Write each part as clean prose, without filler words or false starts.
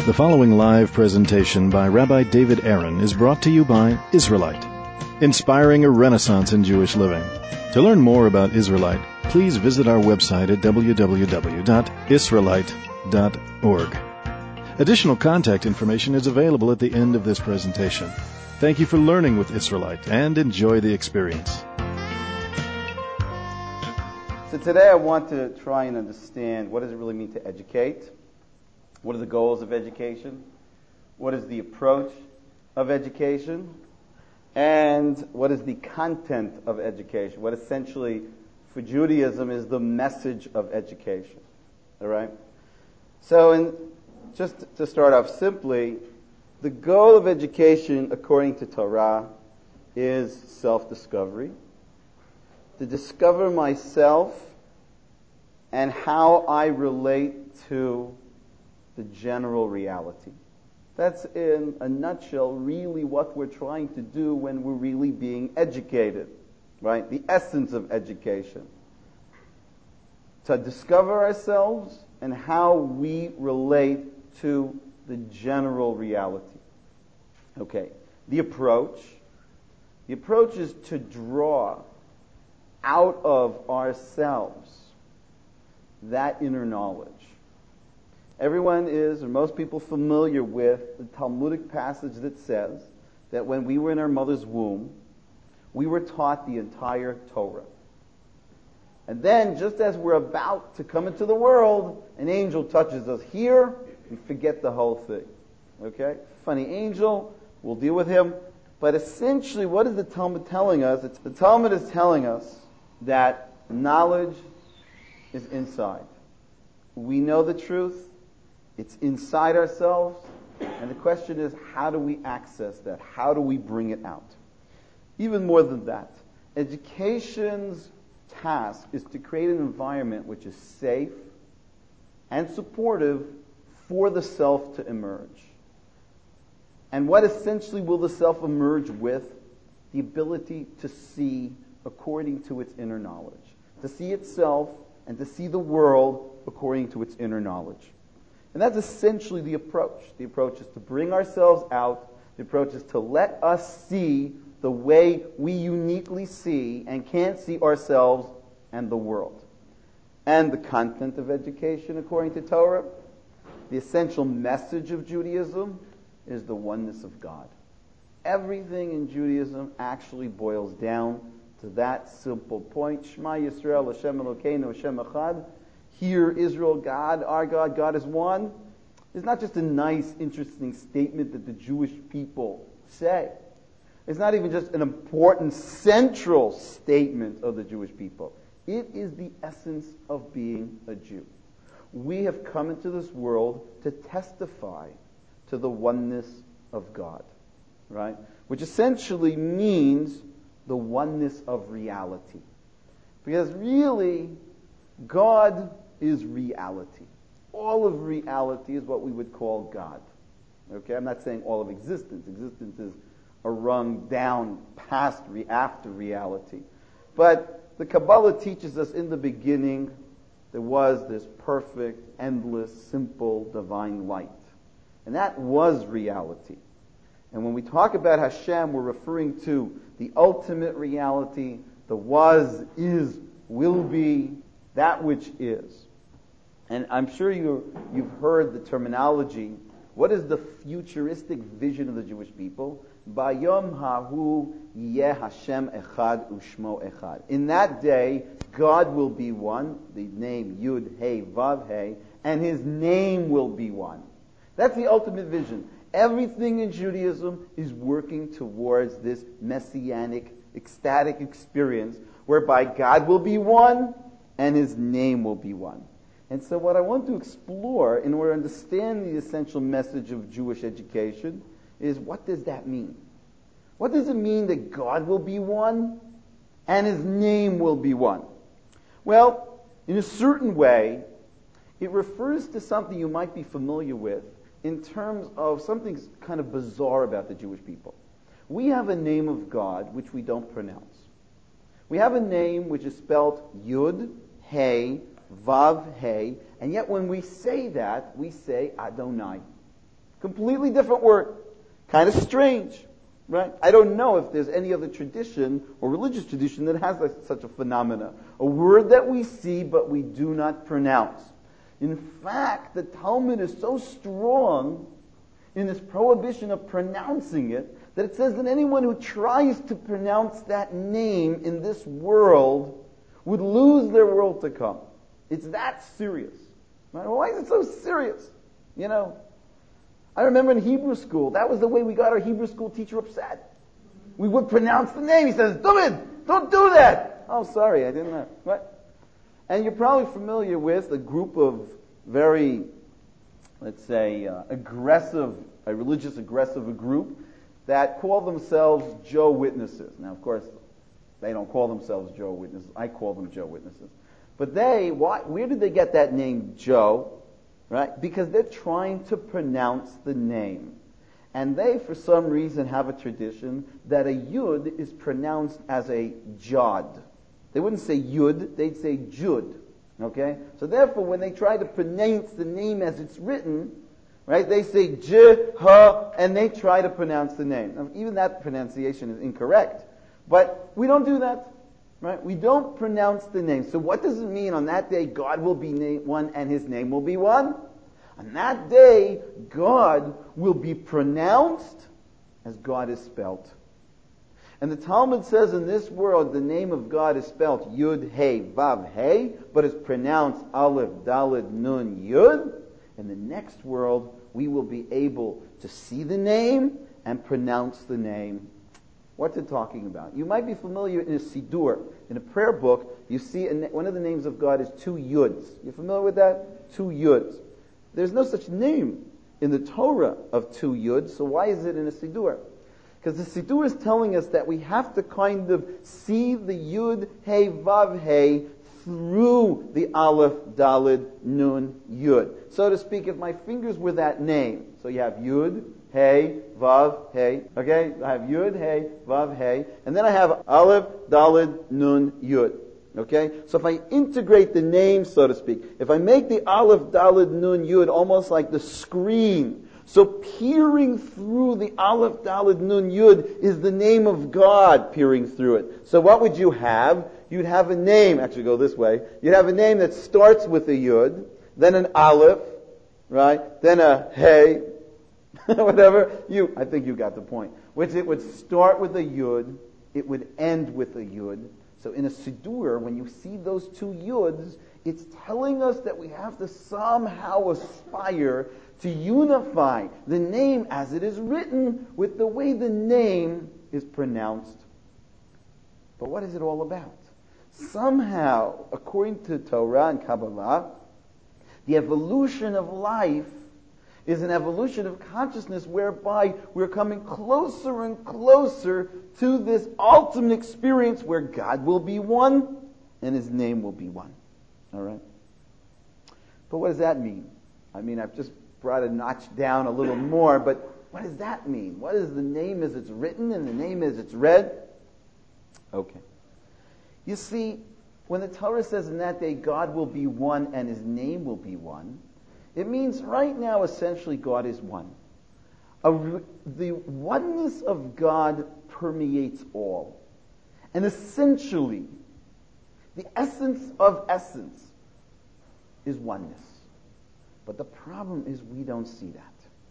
The following live presentation by Rabbi David Aaron is brought to you by Israelite, inspiring a renaissance in Jewish living. To learn more about Israelite, please visit our website at www.israelite.org. Additional contact information is available at the end of this presentation. Thank you for learning with Israelite and enjoy the experience. So today I want to try and understand what does it really mean to educate? What are the goals of education? What is the approach of education? And what is the content of education? What essentially for Judaism is the message of education? All right? So just to start off simply, the goal of education according to Torah is self-discovery. To discover myself and how I relate to the general reality. That's in a nutshell really what we're trying to do when we're really being educated, right? The essence of education. To discover ourselves and how we relate to the general reality. Okay, the approach is to draw out of ourselves that inner knowledge. Everyone is, or most people, familiar with the Talmudic passage that says that when we were in our mother's womb, we were taught the entire Torah. And then, just as we're about to come into the world, an angel touches us here, we forget the whole thing. Okay? Funny angel, we'll deal with him. But essentially, what is the Talmud telling us? The Talmud is telling us that knowledge is inside. We know the truth. It's inside ourselves. And the question is, how do we access that? How do we bring it out? Even more than that, education's task is to create an environment which is safe and supportive for the self to emerge. And what essentially will the self emerge with? The ability to see according to its inner knowledge. To see itself and to see the world according to its inner knowledge. And that's essentially the approach. The approach is to bring ourselves out. The approach is to let us see the way we uniquely see and can't see ourselves and the world. And the content of education according to Torah, the essential message of Judaism is the oneness of God. Everything in Judaism actually boils down to that simple point. Shema Yisrael, Hashem Elokeinu, Hashem Echad. Hear Israel, God, our God, God is one. It's not just a nice, interesting statement that the Jewish people say. It's not even just an important, central statement of the Jewish people. It is the essence of being a Jew. We have come into this world to testify to the oneness of God, right? Which essentially means the oneness of reality. Because really, God is reality. All of reality is what we would call God. Okay, I'm not saying all of existence. Existence is a rung down past after reality. But the Kabbalah teaches us in the beginning there was this perfect, endless, simple, divine light. And that was reality. And when we talk about Hashem, we're referring to the ultimate reality, the was, is, will be, that which is. And I'm sure you've heard the terminology. What is the futuristic vision of the Jewish people? Bayom hahu yeh Hashem echad ushmo echad. In that day, God will be one, the name Yud, Hey, Vav, Hey, and His name will be one. That's the ultimate vision. Everything in Judaism is working towards this messianic, ecstatic experience whereby God will be one and His name will be one. And so what I want to explore in order to understand the essential message of Jewish education is, what does that mean? What does it mean that God will be one and His name will be one? Well, in a certain way, it refers to something you might be familiar with in terms of something kind of bizarre about the Jewish people. We have a name of God which we don't pronounce. We have a name which is spelled Yud, Hey, Vav, Hey, and yet when we say that, we say Adonai. Completely different word. Kind of strange, right? I don't know if there's any other tradition or religious tradition that has such a phenomena. A word that we see but we do not pronounce. In fact, the Talmud is so strong in this prohibition of pronouncing it that it says that anyone who tries to pronounce that name in this world would lose their world to come. It's that serious. Right? Why is it so serious? You know, I remember in Hebrew school, that was the way we got our Hebrew school teacher upset. We would pronounce the name. He says, David, don't do that. Oh, sorry, I didn't know. What? And you're probably familiar with a group of very, let's say, a religious aggressive group that call themselves Joe Witnesses. Now, of course, they don't call themselves Joe Witnesses. I call them Joe Witnesses. But where did they get that name Joe? Right? Because they're trying to pronounce the name. And they, for some reason, have a tradition that a Yud is pronounced as a Jod. They wouldn't say Yud, they'd say Jud. Okay? So therefore, when they try to pronounce the name as it's written, right, they say J, H, and they try to pronounce the name. Now, even that pronunciation is incorrect. But we don't do that. Right? We don't pronounce the name. So what does it mean on that day God will be one and His name will be one? On that day, God will be pronounced as God is spelt. And the Talmud says in this world the name of God is spelt Yud, He, Vav, He, but is pronounced Aleph, Daled, Nun, Yud. In the next world, we will be able to see the name and pronounce the name. What's it talking about? You might be familiar in a Siddur, in a prayer book, you see one of the names of God is 2 Yuds. You familiar with that? 2 Yuds. There's no such name in the Torah of 2 Yuds, so why is it in a Siddur? Because the Siddur is telling us that we have to kind of see the Yud, He, Vav, He through the Aleph, Daled, Nun, Yud. So to speak, if my fingers were that name, so you have Yud, Hey, Vav, Hey. Okay? I have Yud, Hey, Vav, Hey. And then I have Aleph, Daled, Nun, Yud. Okay? So if I integrate the name, so to speak, if I make the Aleph, Daled, Nun, Yud almost like the screen, so peering through the Aleph, Daled, Nun, Yud is the name of God peering through it. So what would you have? You'd have a name, actually go this way, you'd have a name that starts with a Yud, then an Aleph, right? Then a Hey, whatever. I think you got the point. Which it would start with a Yud, it would end with a Yud. So in a Siddur, when you see those 2 Yuds, it's telling us that we have to somehow aspire to unify the name as it is written with the way the name is pronounced. But what is it all about? Somehow, according to Torah and Kabbalah, the evolution of life is an evolution of consciousness whereby we're coming closer and closer to this ultimate experience where God will be one and His name will be one. All right? But what does that mean? I mean, I've just brought a notch down a little more, but what does that mean? What is the name as it's written and the name as it's read? Okay. You see, when the Torah says in that day God will be one and His name will be one, it means right now essentially God is one. The oneness of God permeates all. And essentially, the essence of essence is oneness. But the problem is we don't see that.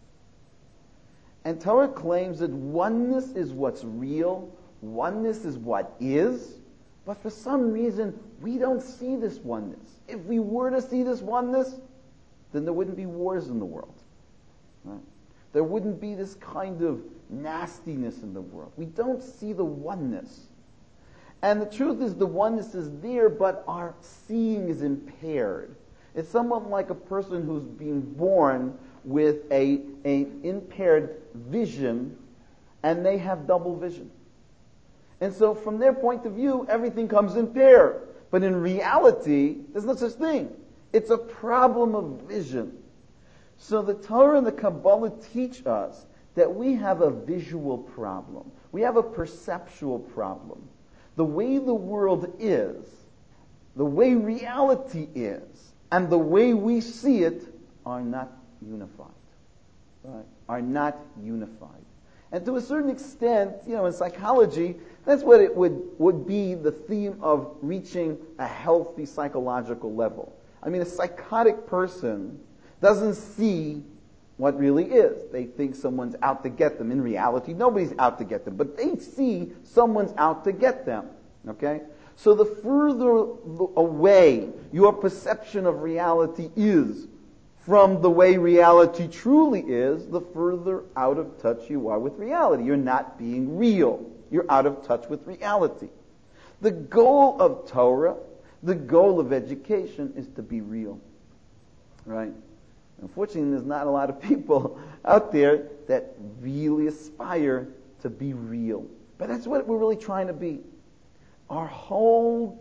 And Torah claims that oneness is what's real, oneness is what is, but for some reason we don't see this oneness. If we were to see this oneness, then there wouldn't be wars in the world. Right? There wouldn't be this kind of nastiness in the world. We don't see the oneness. And the truth is the oneness is there, but our seeing is impaired. It's somewhat like a person who's being born with an impaired vision, and they have double vision. And so from their point of view, everything comes impaired. But in reality, there's no such thing. It's a problem of vision. So the Torah and the Kabbalah teach us that we have a visual problem. We have a perceptual problem. The way the world is, the way reality is, and the way we see it are not unified. right, are not unified. And to a certain extent, in psychology, that's what it would be the theme of reaching a healthy psychological level. I mean, a psychotic person doesn't see what really is. They think someone's out to get them. In reality, nobody's out to get them, but they see someone's out to get them. Okay? So the further away your perception of reality is from the way reality truly is, the further out of touch you are with reality. You're not being real. You're out of touch with reality. The goal of Torah, the goal of education, is to be real. Right? Unfortunately, there's not a lot of people out there that really aspire to be real. But that's what we're really trying to be. Our whole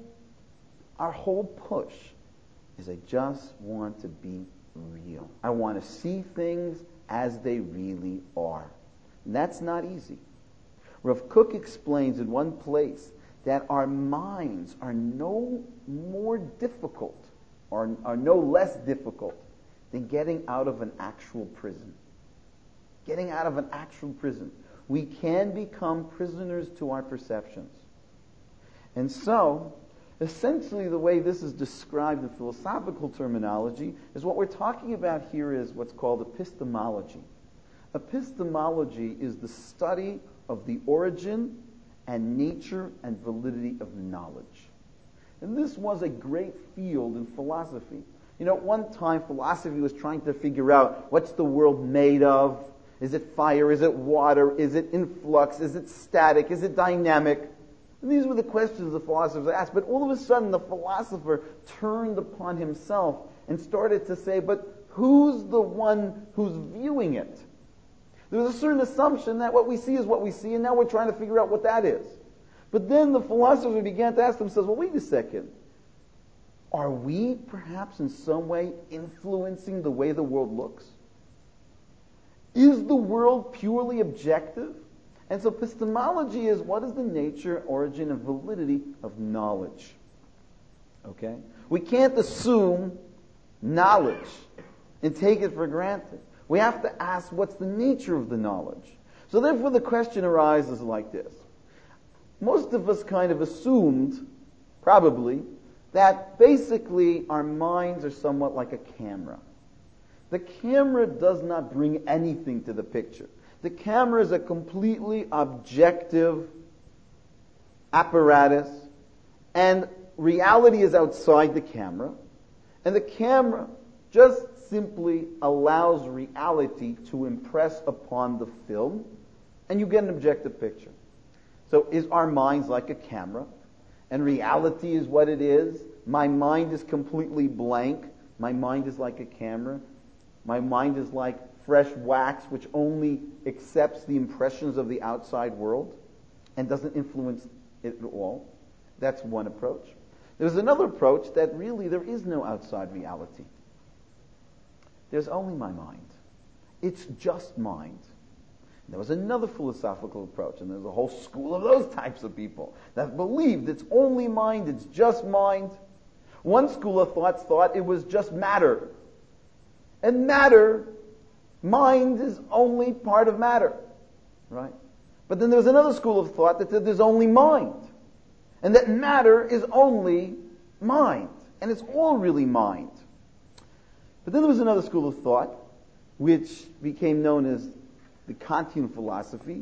push is I just want to be real. I want to see things as they really are. And that's not easy. Rav Kook explains in one place that our minds are no more difficult, or are no less difficult than getting out of an actual prison. Getting out of an actual prison. We can become prisoners to our perceptions. And so, essentially the way this is described in philosophical terminology is what we're talking about here is what's called epistemology. Epistemology is the study of the origin and nature and validity of knowledge. And this was a great field in philosophy. At one time philosophy was trying to figure out what's the world made of. Is it fire? Is it water? Is it in flux? Is it static? Is it dynamic? And these were the questions the philosophers asked. But all of a sudden the philosopher turned upon himself and started to say, but who's the one who's viewing it? There was a certain assumption that what we see is what we see, and now we're trying to figure out what that is. But then the philosopher began to ask themselves, well, wait a second. Are we perhaps in some way influencing the way the world looks? Is the world purely objective? And so epistemology is what is the nature, origin, and validity of knowledge. Okay? We can't assume knowledge and take it for granted. We have to ask what's the nature of the knowledge. So therefore the question arises like this. Most of us kind of assumed, probably, that basically our minds are somewhat like a camera. The camera does not bring anything to the picture. The camera is a completely objective apparatus, and reality is outside the camera, and the camera just simply allows reality to impress upon the film, and you get an objective picture. So is our minds like a camera, and reality is what it is? My mind is completely blank. My mind is like a camera. My mind is like fresh wax, which only accepts the impressions of the outside world and doesn't influence it at all. That's one approach. There's another approach that really there is no outside reality. There's only my mind. It's just mind. There was another philosophical approach, and there's a whole school of those types of people that believed it's only mind, it's just mind. One school of thought it was just matter. And matter, mind is only part of matter, right? But then there was another school of thought that said there's only mind, and that matter is only mind, and it's all really mind. But then there was another school of thought, which became known as the Kantian philosophy.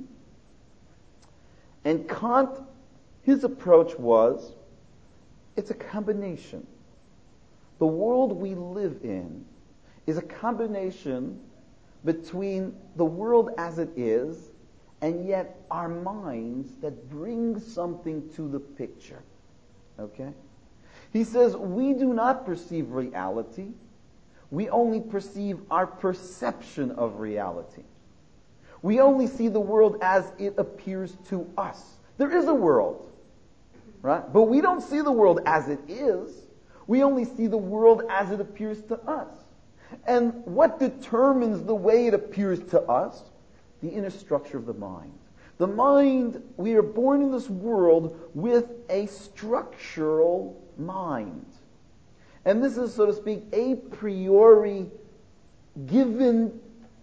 And Kant, his approach was, it's a combination. The world we live in is a combination between the world as it is and yet our minds that bring something to the picture. Okay? He says we do not perceive reality. We only perceive our perception of reality. We only see the world as it appears to us. There is a world, right? But we don't see the world as it is. We only see the world as it appears to us. And what determines the way it appears to us? The inner structure of the mind. The mind, we are born in this world with a structural mind. And this is, so to speak, a priori given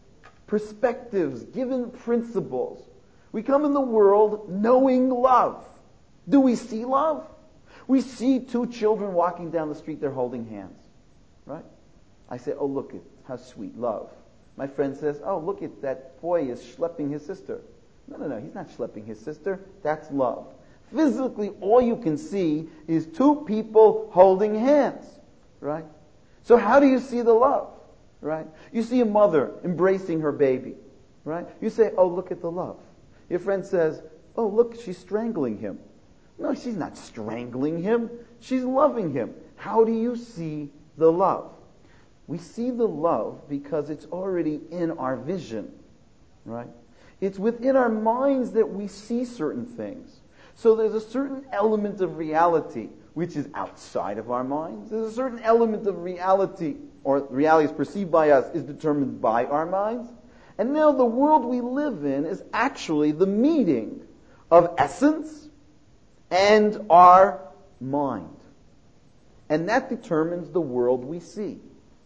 perspectives, given principles. We come in the world knowing love. Do we see love? We see two children walking down the street, they're holding hands. Right? I say, oh, look, how sweet, love. My friend says, oh, look, that boy is schlepping his sister. No, he's not schlepping his sister. That's love. Physically, all you can see is two people holding hands. Right? So how do you see the love? Right? You see a mother embracing her baby. Right? You say, oh, look at the love. Your friend says, oh, look, she's strangling him. No, she's not strangling him. She's loving him. How do you see the love? We see the love because it's already in our vision. Right? It's within our minds that we see certain things. So there's a certain element of reality which is outside of our minds. There's a certain element of reality, or reality is perceived by us, is determined by our minds. And now the world we live in is actually the meeting of essence and our mind. And that determines the world we see.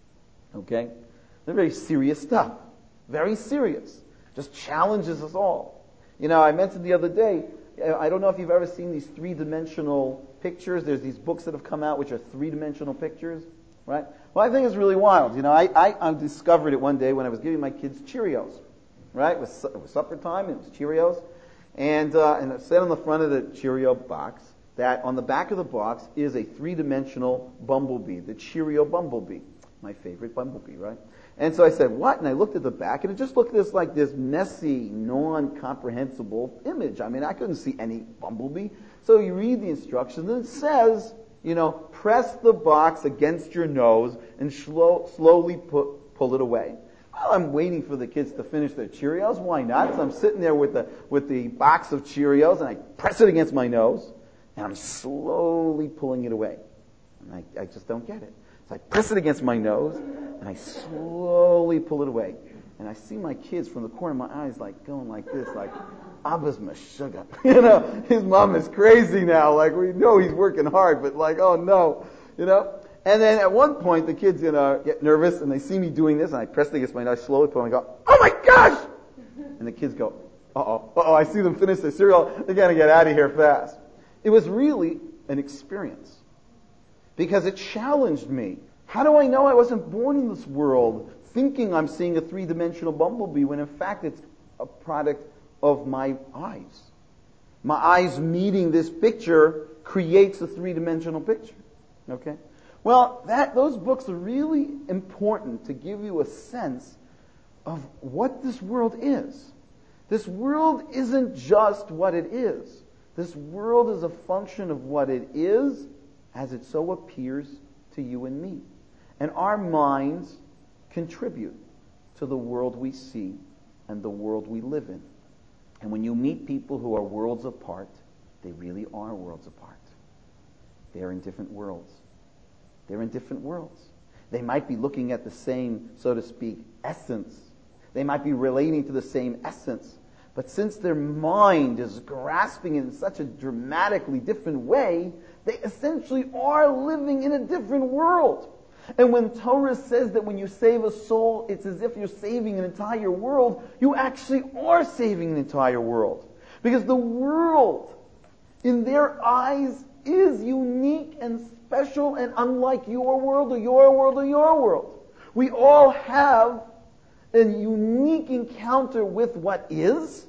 Okay? They're very serious stuff. Very serious. Just challenges us all. You know, I mentioned the other day, I don't know if you've ever seen these three-dimensional pictures. There's these books that have come out which are three-dimensional pictures, right? Well, I think it's really wild. You know, I discovered it one day when I was giving my kids Cheerios, right? It was supper time, and it was Cheerios. And it said on the front of the Cheerio box that on the back of the box is a three-dimensional bumblebee, the Cheerio bumblebee. My favorite bumblebee, right? And so I said, what? And I looked at the back, and it just looked like this messy, non-comprehensible image. I mean, I couldn't see any bumblebee. So you read the instructions, and it says, you know, press the box against your nose and slowly pull it away. Well, I'm waiting for the kids to finish their Cheerios. Why not? So I'm sitting there with the box of Cheerios, and I press it against my nose, and I'm slowly pulling it away. And I just don't get it. So I press it against my nose, and I slowly pull it away. And I see my kids from the corner of my eyes going like this, like, Abba's mashuga. You know, his mom is crazy now. Like, we know he's working hard, but like, oh no. You know? And then at one point, the kids, get nervous, and they see me doing this, and I press it against my nose, slowly pull, and I go, oh my gosh! And the kids go, uh-oh. I see them finish their cereal. They gotta get out of here fast. It was really an experience. Because it challenged me. How do I know I wasn't born in this world thinking I'm seeing a three-dimensional bumblebee when in fact it's a product of my eyes? My eyes meeting this picture creates a three-dimensional picture. Okay? Well, those books are really important to give you a sense of what this world is. This world isn't just what it is. This world is a function of what it is as it so appears to you and me. And our minds contribute to the world we see and the world we live in. And when you meet people who are worlds apart, they really are worlds apart. They're in different worlds. They're in different worlds. They might be looking at the same, so to speak, essence. They might be relating to the same essence. But since their mind is grasping it in such a dramatically different way, they essentially are living in a different world. And when Torah says that when you save a soul, it's as if you're saving an entire world, you actually are saving an entire world. Because the world, in their eyes, is unique and special and unlike your world or your world or your world. We all have a unique encounter with what is,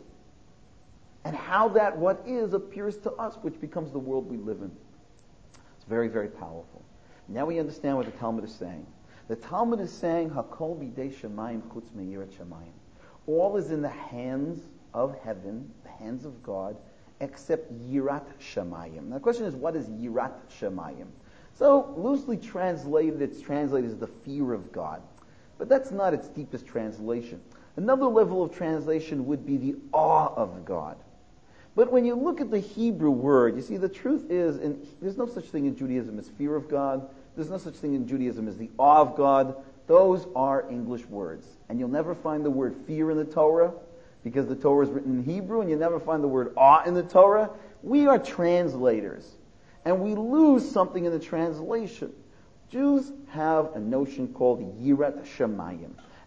and how that what is appears to us, which becomes the world we live in. It's very, very powerful. Now we understand what the Talmud is saying. The Talmud is saying, Hakol bidei shamayim chutz meyirat shamayim. All is in the hands of heaven, the hands of God, except yirat shamayim. Now the question is, what is yirat shamayim? So, loosely translated, it's translated as the fear of God. But that's not its deepest translation. Another level of translation would be the awe of God. But when you look at the Hebrew word, you see the truth is, and there's no such thing in Judaism as fear of God. There's no such thing in Judaism as the awe of God. Those are English words. And you'll never find the word fear in the Torah, because the Torah is written in Hebrew, and you'll never find the word awe in the Torah. We are translators, and we lose something in the translation. Jews have a notion called Yirat Shamayim.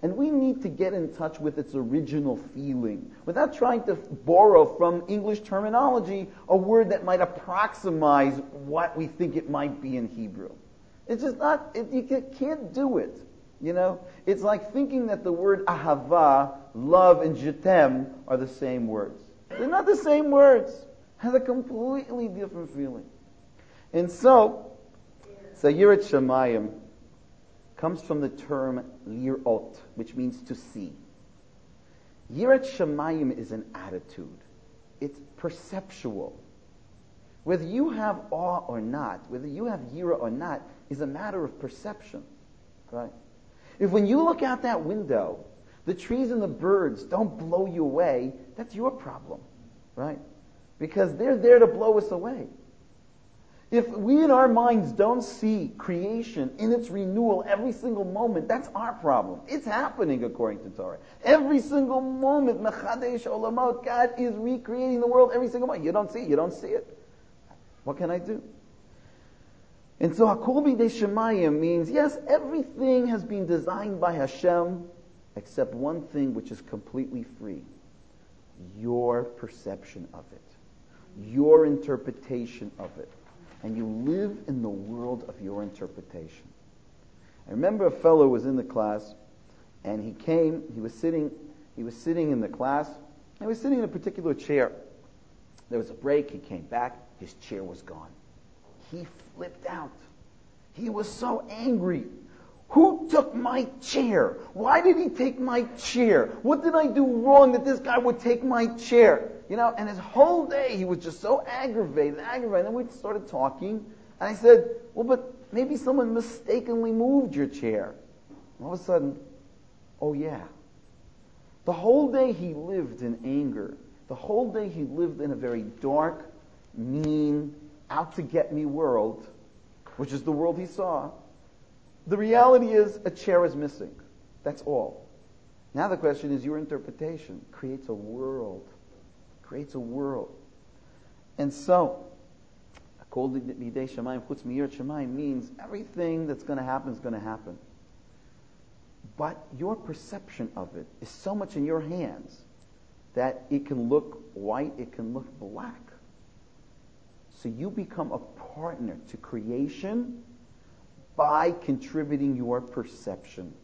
And we need to get in touch with its original feeling without trying to borrow from English terminology a word that might approximize what we think it might be in Hebrew. It's just not, you can't do it. You know? It's like thinking that the word ahava, love, and jetem are the same words. They're not the same words. It has a completely different feeling. And so Yirat Shamayim comes from the term lirot, which means to see. Yirat Shamayim is an attitude. It's perceptual. Whether you have awe or not, whether you have yira or not, is a matter of perception. Right? If when you look out that window, the trees and the birds don't blow you away, that's your problem. Right? Because they're there to blow us away. If we in our minds don't see creation in its renewal every single moment, that's our problem. It's happening according to Torah. Every single moment, Mechadesh Olamot, God is recreating the world every single moment. You don't see it. What can I do? And so Hakol B'dei Shemayim means, yes, everything has been designed by Hashem, except one thing which is completely free. Your perception of it. Your interpretation of it. And you live in the world of your interpretation. I remember a fellow was in the class, and he was sitting in the class, and he was sitting in a particular chair. There was a break, he came back, his chair was gone. He flipped out. He was so angry. Who took my chair? Why did he take my chair? What did I do wrong that this guy would take my chair? You know, and his whole day he was just so aggravated. And then we started talking, and I said, well, but maybe someone mistakenly moved your chair. And all of a sudden, oh yeah. The whole day he lived in anger. The whole day he lived in a very dark, mean, out-to-get-me world, which is the world he saw. The reality is a chair is missing. That's all. Now the question is your interpretation creates a world. And so, Hakol B'dei Shemayim Chutz Miyirat Shamayim means everything that's going to happen is going to happen. But your perception of it is so much in your hands that it can look white, it can look black. So you become a partner to creation by contributing your perception.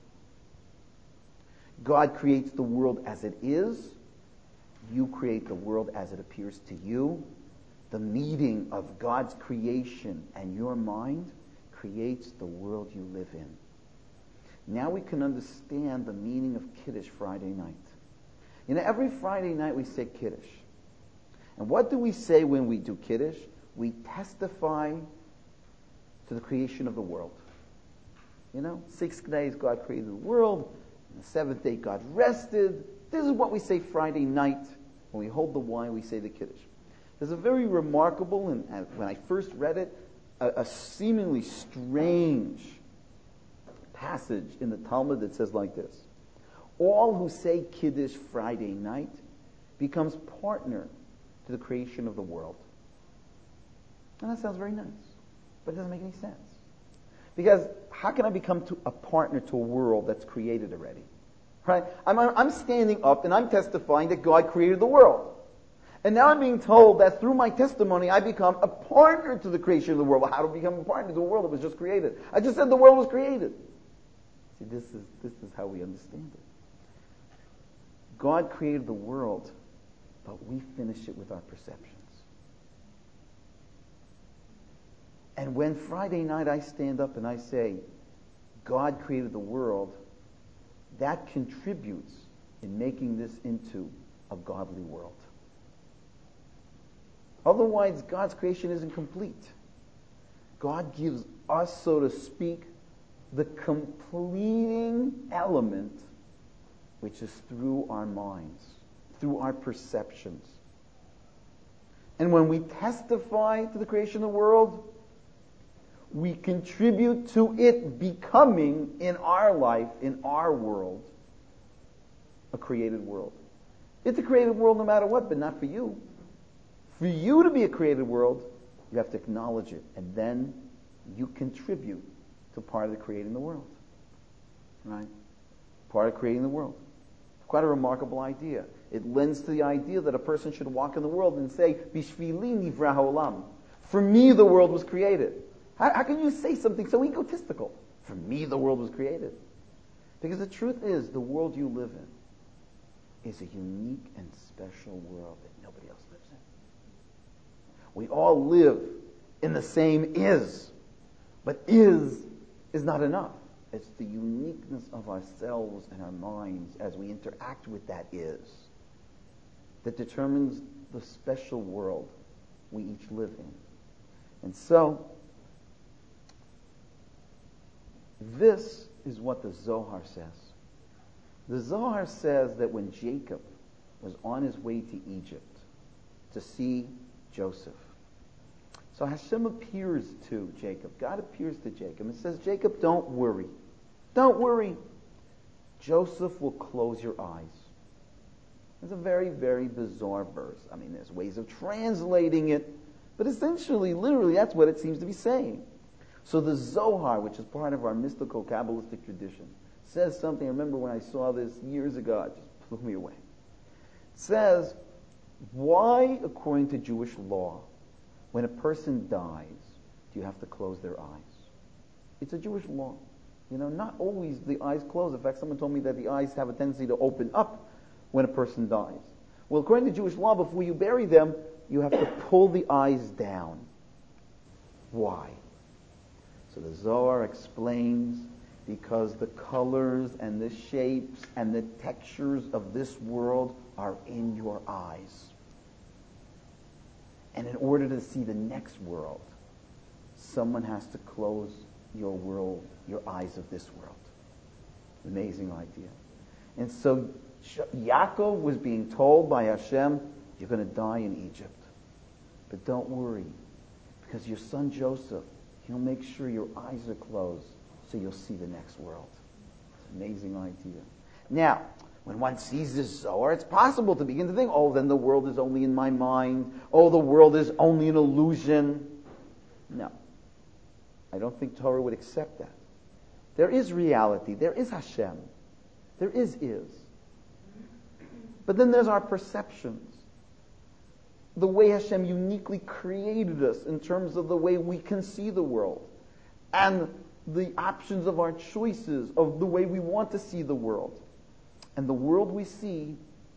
God creates the world as it is. You create the world as it appears to you. The meeting of God's creation and your mind creates the world you live in. Now we can understand the meaning of Kiddush Friday night. You know, every Friday night we say Kiddush. And what do we say when we do Kiddush? We testify to the creation of the world. You know, 6 days God created the world. On the 7th day God rested. This is what we say Friday night. When we hold the wine, we say the Kiddush. There's a very remarkable, and when I first read it, a seemingly strange passage in the Talmud that says like this. All who say Kiddush Friday night becomes partner to the creation of the world. And that sounds very nice, but it doesn't make any sense. Because how can I become a partner to a world that's created already? Right? I'm standing up and I'm testifying that God created the world. And now I'm being told that through my testimony I become a partner to the creation of the world. Well, how do I become a partner to the world that was just created? I just said the world was created. See, this is how we understand it. God created the world, but we finish it with our perceptions. And when Friday night I stand up and I say, God created the world, that contributes in making this into a godly world. Otherwise, God's creation isn't complete. God gives us, so to speak, the completing element, which is through our minds, through our perceptions. And when we testify to the creation of the world, we contribute to it becoming, in our life, in our world, a created world. It's a created world no matter what, but not for you. For you to be a created world, you have to acknowledge it, and then you contribute to part of the creating the world. Right? part of creating the world. Quite a remarkable idea. It lends to the idea that a person should walk in the world and say, Bishvili nivra ha'olam. For me the world was created. How can you say something so egotistical? For me the world was created. Because the truth is, the world you live in is a unique and special world that nobody else lives in. We all live in the same is. But is not enough. It's the uniqueness of ourselves and our minds as we interact with that is that determines the special world we each live in. And so, this is what the Zohar says. The Zohar says that when Jacob was on his way to Egypt to see Joseph, so Hashem appears to Jacob. God appears to Jacob and says, Jacob, don't worry. Don't worry. Joseph will close your eyes. It's a very, very bizarre verse. I mean, there's ways of translating it, but essentially, literally, that's what it seems to be saying. So the Zohar, which is part of our mystical Kabbalistic tradition, says something. I remember when I saw this years ago, it just blew me away. It says, why, according to Jewish law, when a person dies, do you have to close their eyes? It's a Jewish law. Not always the eyes close. In fact, someone told me that the eyes have a tendency to open up when a person dies. Well, according to Jewish law, before you bury them, you have to pull the eyes down. Why? So the Zohar explains, because the colors and the shapes and the textures of this world are in your eyes. And in order to see the next world, someone has to close your world, your eyes of this world. Amazing idea. And so Yaakov was being told by Hashem, you're going to die in Egypt. But don't worry, because your son Joseph, he'll make sure your eyes are closed so you'll see the next world. It's an amazing idea. Now, when one sees this Zohar, it's possible to begin to think, oh, then the world is only in my mind. Oh, the world is only an illusion. No. I don't think Torah would accept that. There is reality. There is Hashem. There is. But then there's our perceptions. The way Hashem uniquely created us in terms of the way we can see the world. And the options of our choices of the way we want to see the world. And the world we see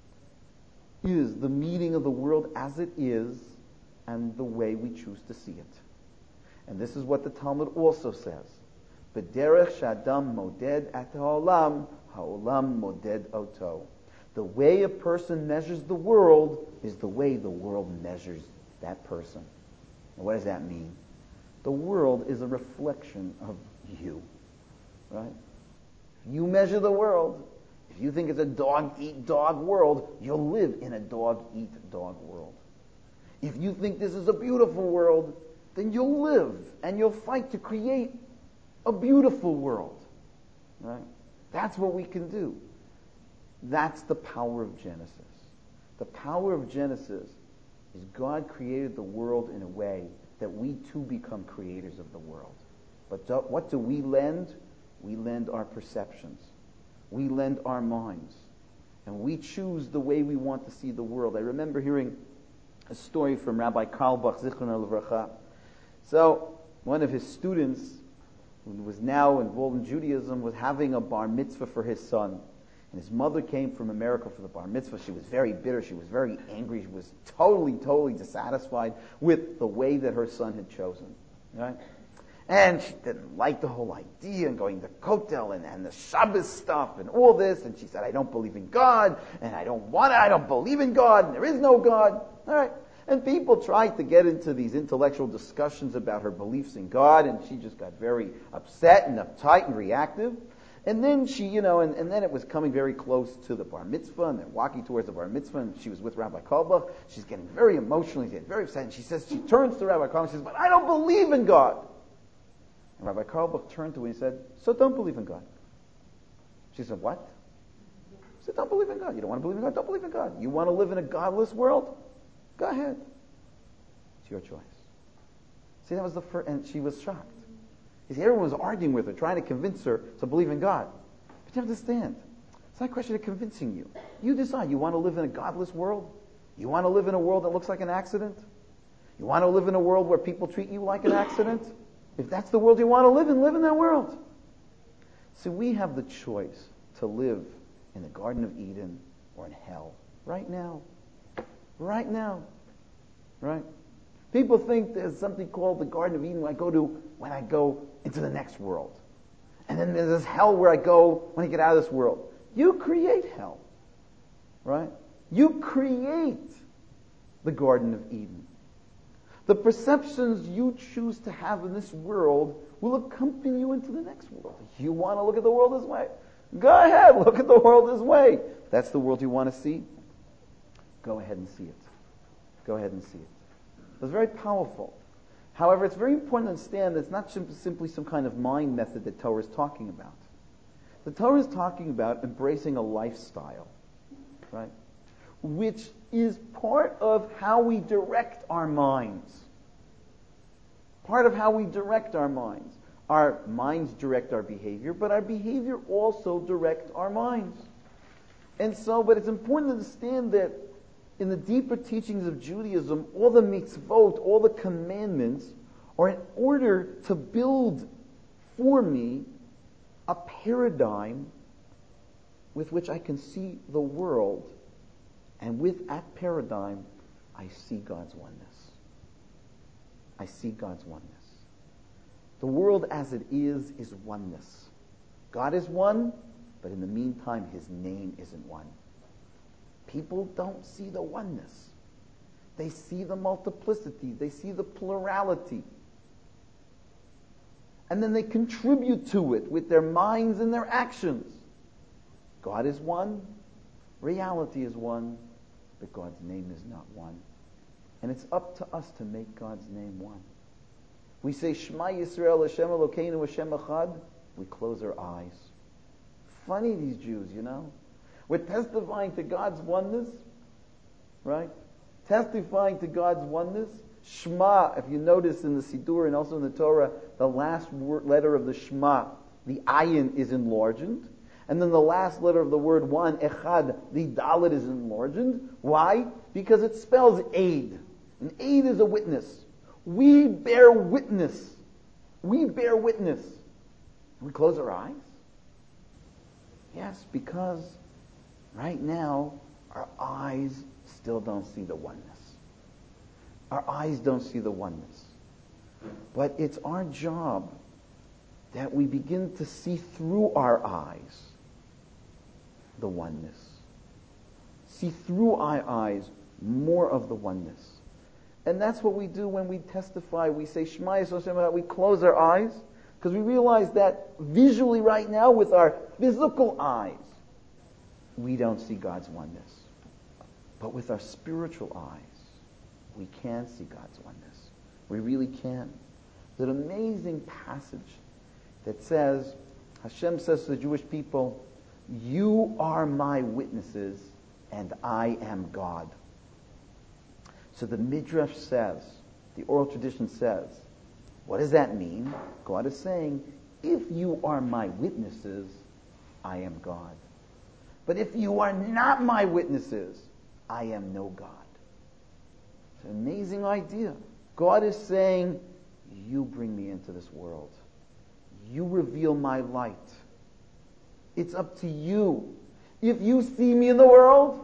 is the meaning of the world as it is and the way we choose to see it. And this is what the Talmud also says. B'derech shadam moded et ha'olam, ha'olam moded oto. The way a person measures the world is the way the world measures that person. And what does that mean? The world is a reflection of you. Right? If you measure the world, if you think it's a dog-eat-dog world, you'll live in a dog-eat-dog world. If you think this is a beautiful world, then you'll live and you'll fight to create a beautiful world. Right? That's what we can do. That's the power of Genesis. The power of Genesis is God created the world in a way that we too become creators of the world. But what do we lend? We lend our perceptions. We lend our minds. And we choose the way we want to see the world. I remember hearing a story from Rabbi Karlbach, Zichrono Livracha. So, one of his students, who was now involved in Judaism, was having a bar mitzvah for his son. And his mother came from America for the bar mitzvah. She was very bitter. She was very angry. She was totally dissatisfied with the way that her son had chosen. Right? And she didn't like the whole idea and going to Kotel and the Shabbos stuff and all this. And she said, I don't believe in God, and I don't believe in God, and there is no God. All right. And people tried to get into these intellectual discussions about her beliefs in God, and she just got very upset and uptight and reactive. And then she, and then it was coming very close to the bar mitzvah, and they're walking towards the bar mitzvah, and she was with Rabbi Karlbach. She's getting very emotional, she's getting very upset, and she turns to Rabbi Karlbach and says, but I don't believe in God. And Rabbi Karlbach turned to her and said, so don't believe in God. She said, what? He said, don't believe in God. You don't want to believe in God? Don't believe in God. You want to live in a godless world? Go ahead. It's your choice. See, that was the first, and she was shocked. You see, everyone was arguing with her, trying to convince her to believe in God. But you understand, not a question of convincing you. You decide. You want to live in a godless world? You want to live in a world that looks like an accident? You want to live in a world where people treat you like an accident? If that's the world you want to live in that world. So we have the choice to live in the Garden of Eden or in hell. Right now. Right now. Right? People think there's something called the Garden of Eden when I go into the next world. And then there's this hell where I go when I get out of this world. You create hell. Right? You create the Garden of Eden. The perceptions you choose to have in this world will accompany you into the next world. If you want to look at the world this way, go ahead, look at the world this way. If that's the world you want to see, go ahead and see it. Go ahead and see it. It's very powerful. However, it's very important to understand that it's not simply some kind of mind method that Torah is talking about. The Torah is talking about embracing a lifestyle, right? Which is part of how we direct our minds. Part of how we direct our minds. Our minds direct our behavior, but our behavior also directs our minds. And so, but it's important to understand that in the deeper teachings of Judaism, all the mitzvot, all the commandments, are in order to build for me a paradigm with which I can see the world, and with that paradigm, I see God's oneness. I see God's oneness. The world as it is oneness. God is one, but in the meantime, His name isn't one. People don't see the oneness. They see the multiplicity. They see the plurality. And then they contribute to it with their minds and their actions. God is one. Reality is one. But God's name is not one. And it's up to us to make God's name one. We say, Shema Yisrael, Hashem Elokeinu, Hashem Echad. We close our eyes. Funny, these Jews, you know. We're testifying to God's oneness, right? Testifying to God's oneness. Shema, if you notice in the Siddur and also in the Torah, the last letter of the Shema, the ayin is enlarged. And then the last letter of the word one, echad, the dalet is enlarged. Why? Because it spells aid. An aid is a witness. We bear witness. We bear witness. We close our eyes? Yes, because right now our eyes still don't see the oneness. Our eyes don't see the oneness. But it's our job that we begin to see through our eyes the oneness. See through our eyes more of the oneness. And that's what we do when we testify. We say, Shema Yisrael, we close our eyes, because we realize that visually right now with our physical eyes, we don't see God's oneness. But with our spiritual eyes, we can see God's oneness. We really can. There's an amazing passage that says, Hashem says to the Jewish people, you are my witnesses, and I am God. So the Midrash says, the oral tradition says, what does that mean? God is saying, if you are my witnesses, I am God. But if you are not my witnesses, I am no God. It's an amazing idea. God is saying, you bring me into this world. You reveal my light. It's up to you. If you see me in the world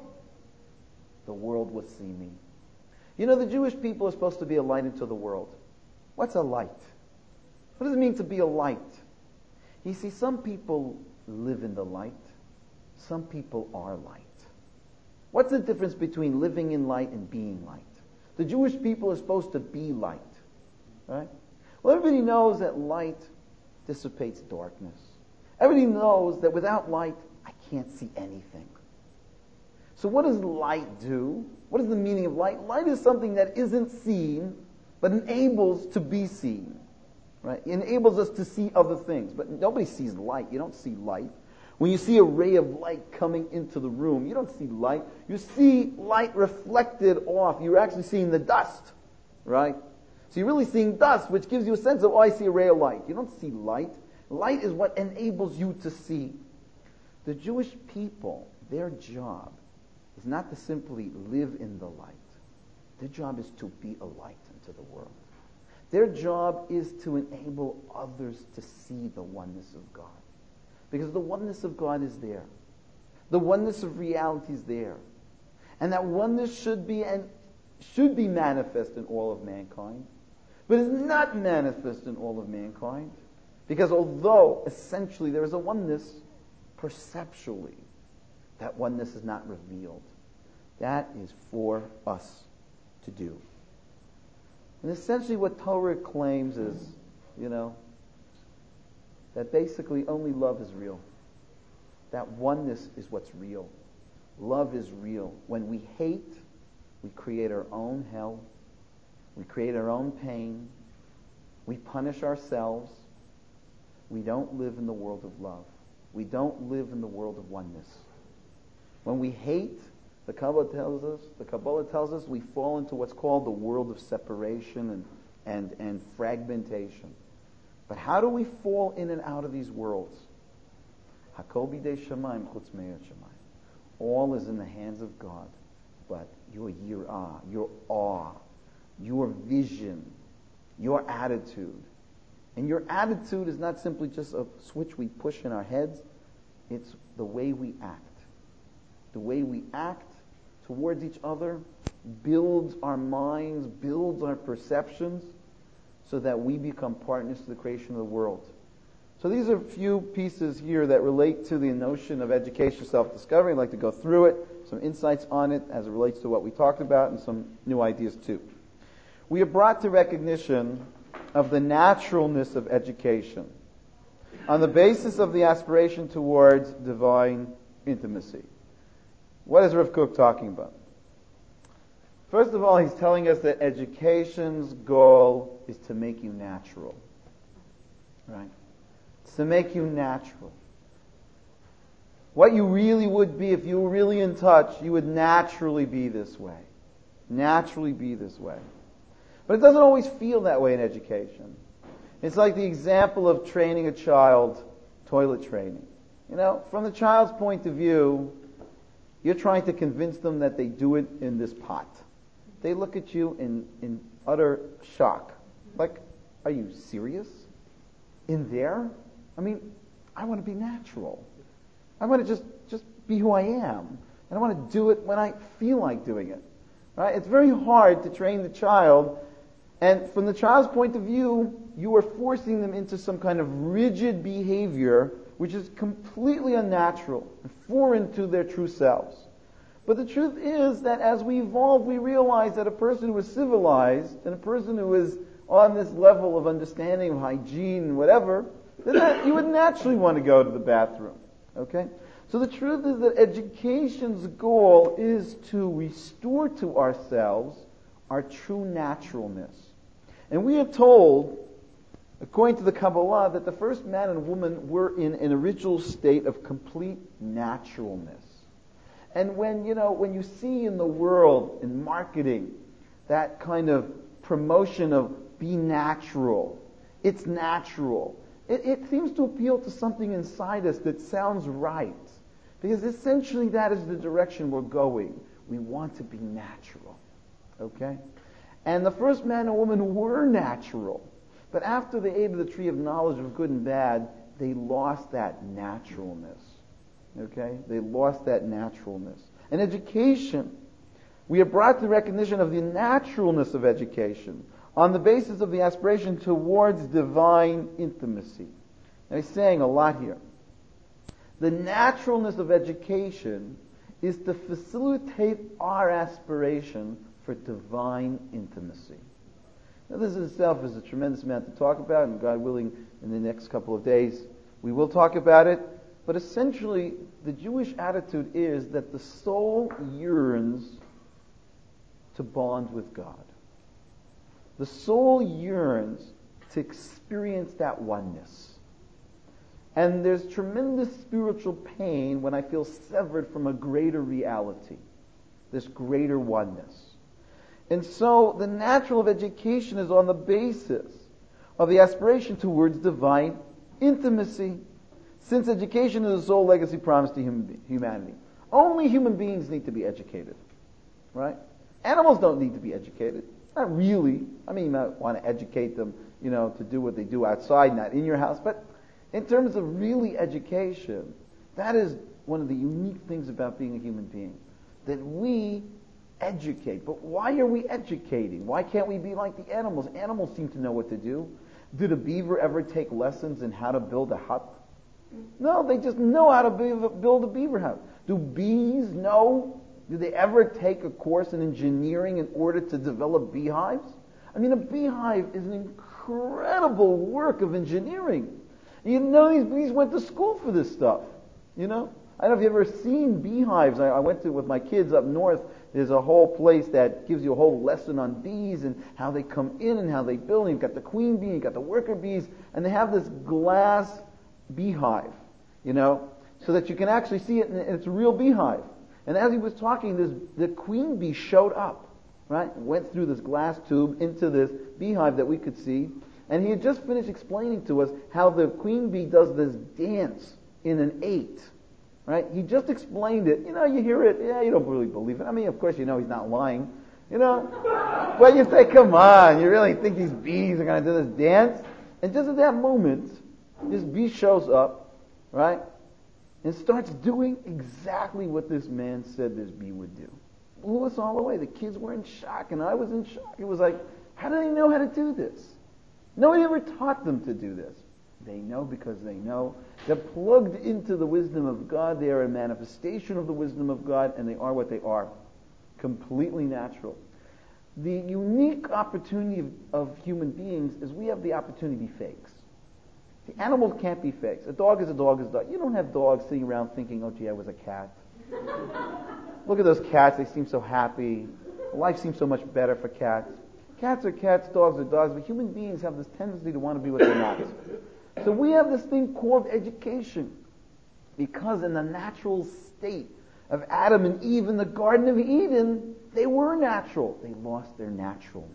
will see me. You know, the Jewish people are supposed to be a light into the world. What's a light? What does it mean to be a light? You see, some people live in the light. Some people are light. What's the difference between living in light and being light? The Jewish people are supposed to be light. Right? Well, everybody knows that light dissipates darkness. Everybody knows that without light, I can't see anything. So what does light do? What is the meaning of light? Light is something that isn't seen, but enables to be seen. Right? It enables us to see other things. But nobody sees light. You don't see light. When you see a ray of light coming into the room, you don't see light. You see light reflected off. You're actually seeing the dust. Right? So you're really seeing dust, which gives you a sense of, oh, I see a ray of light. You don't see light. Light is what enables you to see. The Jewish people, their job is not to simply live in the light. Their job is to be a light into the world. Their job is to enable others to see the oneness of God. Because the oneness of God is there. The oneness of reality is there. And that oneness should be manifest in all of mankind, but is not manifest in all of mankind. Because although essentially there is a oneness, perceptually, that oneness is not revealed. That is for us to do. And essentially what Torah claims is, that basically only love is real. That oneness is what's real. Love is real. When we hate, we create our own hell. We create our own pain. We punish ourselves. We don't live in the world of love. We don't live in the world of oneness. When we hate, the Kabbalah tells us we fall into what's called the world of separation and fragmentation. But how do we fall in and out of these worlds? Hakol bidei shamayim chutz me'eretz shamayim. All is in the hands of God, but your yirah, your awe, your vision, your attitude. And your attitude is not simply just a switch we push in our heads, it's the way we act. The way we act towards each other builds our minds, builds our perceptions, so that we become partners to the creation of the world. So these are a few pieces here that relate to the notion of education, self-discovery. I'd like to go through it, some insights on it as it relates to what we talked about, and some new ideas too. We are brought to recognition of the naturalness of education on the basis of the aspiration towards divine intimacy. What is Rav Kook talking about? First of all, he's telling us that education's goal is to make you natural. Right? It's to make you natural. What you really would be if you were really in touch, you would naturally be this way. Naturally be this way. But it doesn't always feel that way in education. It's like the example of training a child, toilet training. From the child's point of view, you're trying to convince them that they do it in this pot. They look at you in utter shock. Like, are you serious? In there? I mean, I want to be natural. I want to just be who I am. And I want to do it when I feel like doing it. Right? It's very hard to train the child. And from the child's point of view, you are forcing them into some kind of rigid behavior which is completely unnatural and foreign to their true selves. But the truth is that as we evolve, we realize that a person who is civilized and a person who is on this level of understanding of hygiene and whatever, that you would naturally want to go to the bathroom. Okay? So the truth is that education's goal is to restore to ourselves our true naturalness. And we are told, according to the Kabbalah, that the first man and woman were in an original state of complete naturalness. And when you see in the world, in marketing, that kind of promotion of be natural, it's natural, it seems to appeal to something inside us that sounds right. Because essentially that is the direction we're going. We want to be natural. Okay? And the first man and woman were natural. But after they ate of the tree of knowledge of good and bad, they lost that naturalness. Okay? They lost that naturalness. And education, we are brought to recognition of the naturalness of education on the basis of the aspiration towards divine intimacy. Now he's saying a lot here. The naturalness of education is to facilitate our aspiration for divine intimacy. Now this in itself is a tremendous amount to talk about, and God willing, in the next couple of days, we will talk about it. But essentially, the Jewish attitude is that the soul yearns to bond with God. The soul yearns to experience that oneness. And there's tremendous spiritual pain when I feel severed from a greater reality, this greater oneness. And so the natural of education is on the basis of the aspiration towards divine intimacy. Since education is the sole legacy promised to humanity, only human beings need to be educated, right? Animals don't need to be educated. Not really. I mean, you might want to educate them, to do what they do outside, not in your house. But in terms of really education, that is one of the unique things about being a human being, that we educate. But why are we educating? Why can't we be like the animals? Animals seem to know what to do. Did a beaver ever take lessons in how to build a hut? No, they just know how to build a beaver hut. Do bees know? Did they ever take a course in engineering in order to develop beehives? I mean, a beehive is an incredible work of engineering. These bees went to school for this stuff. I don't know if you've ever seen beehives. I went to with my kids up north. There's a whole place that gives you a whole lesson on bees and how they come in and how they build. And you've got the queen bee, you've got the worker bees, and they have this glass beehive, so that you can actually see it, and it's a real beehive. And as he was talking, the queen bee showed up, right? Went through this glass tube into this beehive that we could see. And he had just finished explaining to us how the queen bee does this dance in an 8, right? He just explained it. You hear it. Yeah, you don't really believe it. I mean, of course, he's not lying, But you say, come on, you really think these bees are going to do this dance? And just at that moment, this bee shows up, right? And starts doing exactly what this man said this bee would do. Blew us all away. The kids were in shock, and I was in shock. It was like, how do they know how to do this? Nobody ever taught them to do this. They know because they know. They're plugged into the wisdom of God. They are a manifestation of the wisdom of God, and they are what they are. Completely natural. The unique opportunity of human beings is we have the opportunity to be fakes. The animals can't be fakes. A dog is a dog is a dog. You don't have dogs sitting around thinking, oh, gee, I was a cat. Look at those cats. They seem so happy. Life seems so much better for cats. Cats are cats, dogs are dogs, but human beings have this tendency to want to be what they're not. So we have this thing called education, because in the natural state of Adam and Eve in the Garden of Eden, they were natural. They lost their naturalness.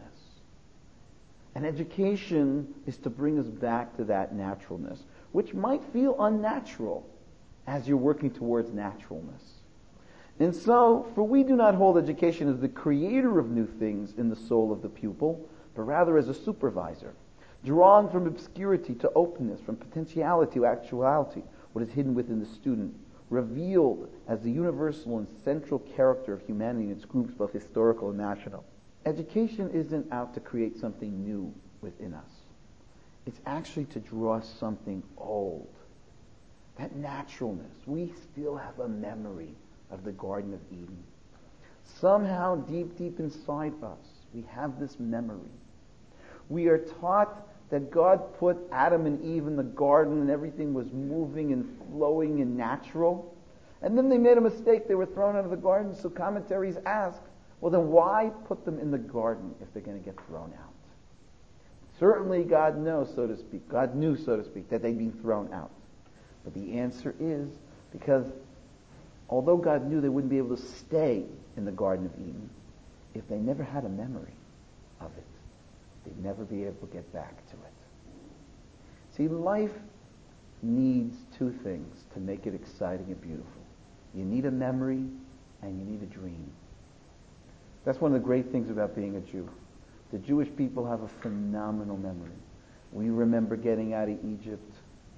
And education is to bring us back to that naturalness, which might feel unnatural as you're working towards naturalness. And so, for we do not hold education as the creator of new things in the soul of the pupil, but rather as a supervisor, drawn from obscurity to openness, from potentiality to actuality, what is hidden within the student, revealed as the universal and central character of humanity in its groups, both historical and national. Education isn't out to create something new within us. It's actually to draw something old. That naturalness. We still have a memory of the Garden of Eden. Somehow, deep, deep inside us, we have this memory. We are taught that God put Adam and Eve in the garden and everything was moving and flowing and natural. And then they made a mistake. They were thrown out of the garden. So commentaries ask, well, then why put them in the garden if they're going to get thrown out? Certainly God knows, so to speak. God knew, so to speak, that they'd be thrown out. But the answer is because although God knew they wouldn't be able to stay in the Garden of Eden, if they never had a memory of it, they'd never be able to get back to it. See, life needs two things to make it exciting and beautiful. You need a memory and you need a dream. That's one of the great things about being a Jew. The Jewish people have a phenomenal memory. We remember getting out of Egypt.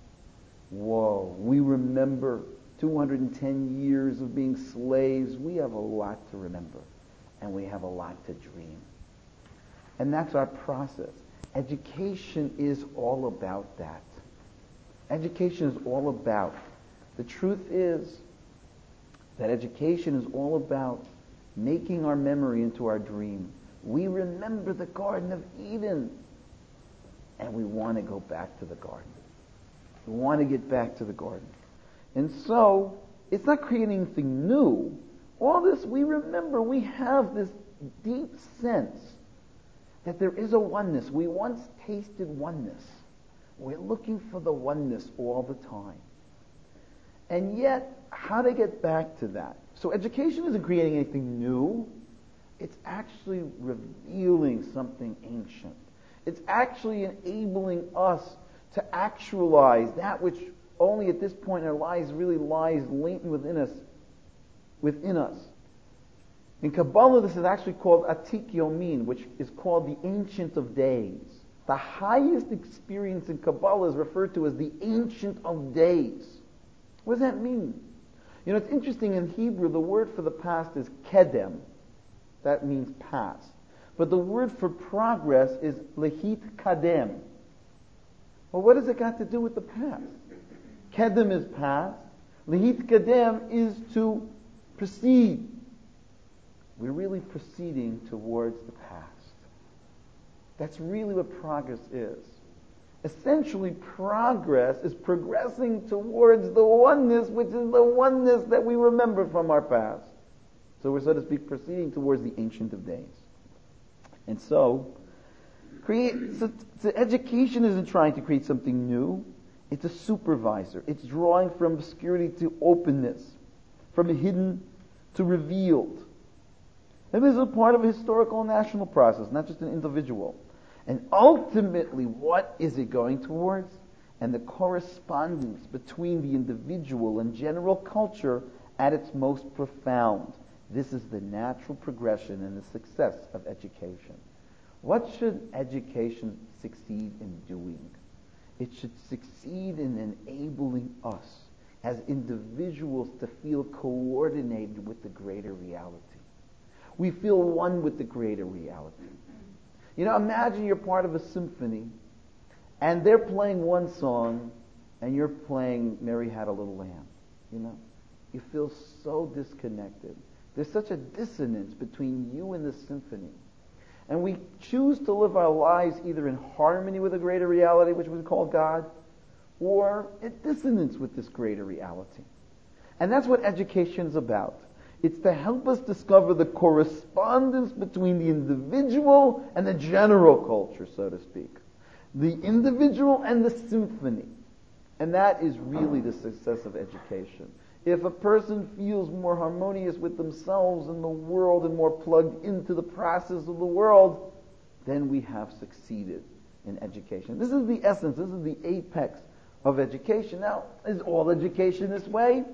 Whoa. We remember 210 years of being slaves. We have a lot to remember. And we have a lot to dream. And that's our process. Education is all about that. Education is all about. The truth is that education is all about making our memory into our dream. We remember the Garden of Eden, and we want to go back to the garden. We want to get back to the garden. And so, it's not creating anything new. All this, we remember, we have this deep sense that there is a oneness. We once tasted oneness. We're looking for the oneness all the time. And yet, how to get back to that? So education isn't creating anything new. It's actually revealing something ancient. It's actually enabling us to actualize that which only at this point in our lives really lies latent within us. In Kabbalah, this is actually called Atik Yomin, which is called the Ancient of Days. The highest experience in Kabbalah is referred to as the Ancient of Days. What does that mean? You know, it's interesting, in Hebrew, the word for the past is kedem. That means past. But the word for progress is lehit kadem. Well, what has it got to do with the past? Kedem is past. Lehit kadem is to proceed. We're really proceeding towards the past. That's really what progress is. Essentially, progress is progressing towards the oneness, which is the oneness that we remember from our past. So we're, so to speak, proceeding towards the Ancient of Days. And so education isn't trying to create something new. It's a supervisor. It's drawing from obscurity to openness, from hidden to revealed. And this is a part of a historical and national process, not just an individual. And ultimately, what is it going towards? And the correspondence between the individual and general culture at its most profound. This is the natural progression and the success of education. What should education succeed in doing? It should succeed in enabling us as individuals to feel coordinated with the greater reality. We feel one with the greater reality. You know, imagine you're part of a symphony, and they're playing one song, and you're playing Mary Had a Little Lamb. You know, you feel so disconnected. There's such a dissonance between you and the symphony. And we choose to live our lives either in harmony with a greater reality, which we call God, or in dissonance with this greater reality. And that's what education is about. It's to help us discover the correspondence between the individual and the general culture, so to speak. The individual and the symphony. And that is really the success of education. If a person feels more harmonious with themselves and the world and more plugged into the process of the world, then we have succeeded in education. This is the essence, this is the apex of education. Now, is all education this way?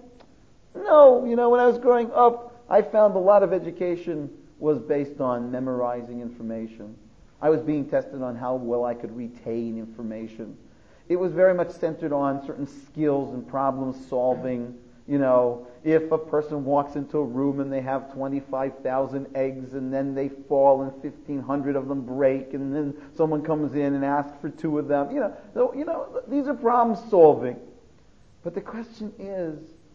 No. You know, when I was growing up, I found a lot of education was based on memorizing information. I was being tested on how well I could retain information. It was very much centered on certain skills and problem solving. You know, if a person walks into a room and they have 25,000 eggs and then they fall and 1,500 of them break and then someone comes in and asks for 2 of them. These are problem solving. But the question is,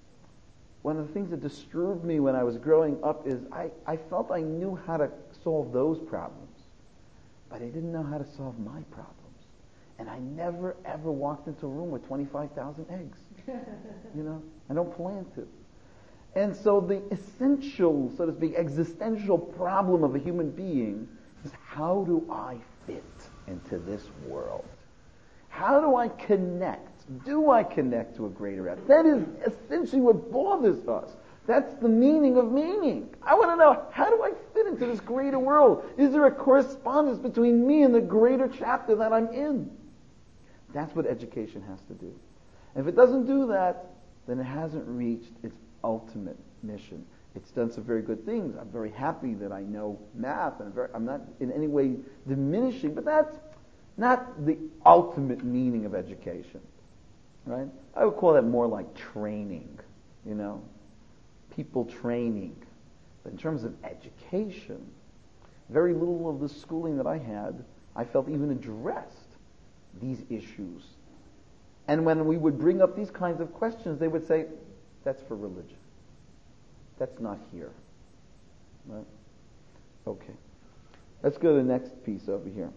one of the things that disturbed me when I was growing up is I felt I knew how to solve those problems, but I didn't know how to solve my problems. And I never, ever walked into a room with 25,000 eggs. You know, I don't plan to. And so the essential, so to speak, existential problem of a human being is, how do I fit into this world? How do I connect? Do I connect to a greater reality? That is essentially what bothers us. That's the meaning of meaning. I want to know, how do I fit into this greater world? Is there a correspondence between me and the greater chapter that I'm in? That's what education has to do. And if it doesn't do that, then it hasn't reached its ultimate mission. It's done some very good things. I'm very happy that I know math, and I'm not in any way diminishing, but that's not the ultimate meaning of education, right? I would call that more like training, you know, people training. But in terms of education, very little of the schooling that I had, I felt even addressed these issues. And when we would bring up these kinds of questions, they would say, that's for religion. That's not here. Right? Okay. Let's go to the next piece over here.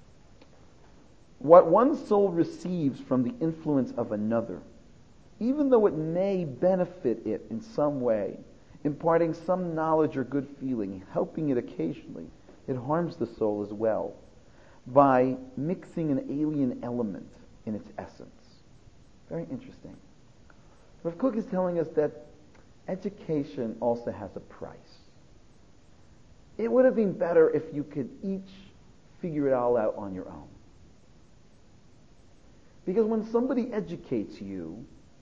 What one soul receives from the influence of another, even though it may benefit it in some way, imparting some knowledge or good feeling, helping it occasionally, it harms the soul as well by mixing an alien element in its essence. Very interesting. Rav Kook is telling us that education also has a price. It would have been better if you could each figure it all out on your own. Because when somebody educates you,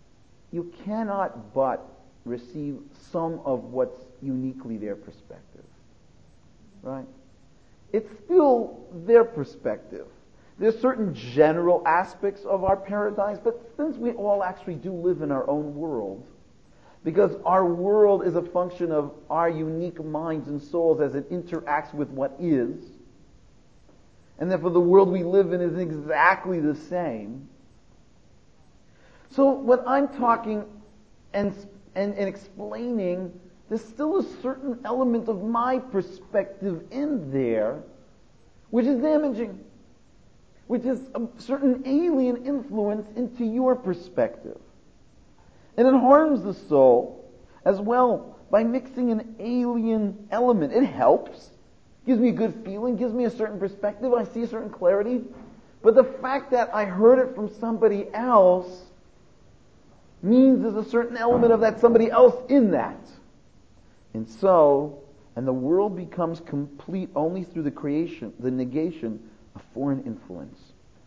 you cannot but receive some of what's uniquely their perspective. Right? It's still their perspective. There's certain general aspects of our paradigms, but since we all actually do live in our own world, because our world is a function of our unique minds and souls as it interacts with what is, and therefore the world we live in is exactly the same. So when I'm talking and explaining, there's still a certain element of my perspective in there, which is damaging, which is a certain alien influence into your perspective. And it harms the soul as well by mixing an alien element. It helps, gives me a good feeling, gives me a certain perspective, I see a certain clarity. But the fact that I heard it from somebody else means there's a certain element of that somebody else in that. And the world becomes complete only through the negation of foreign influence.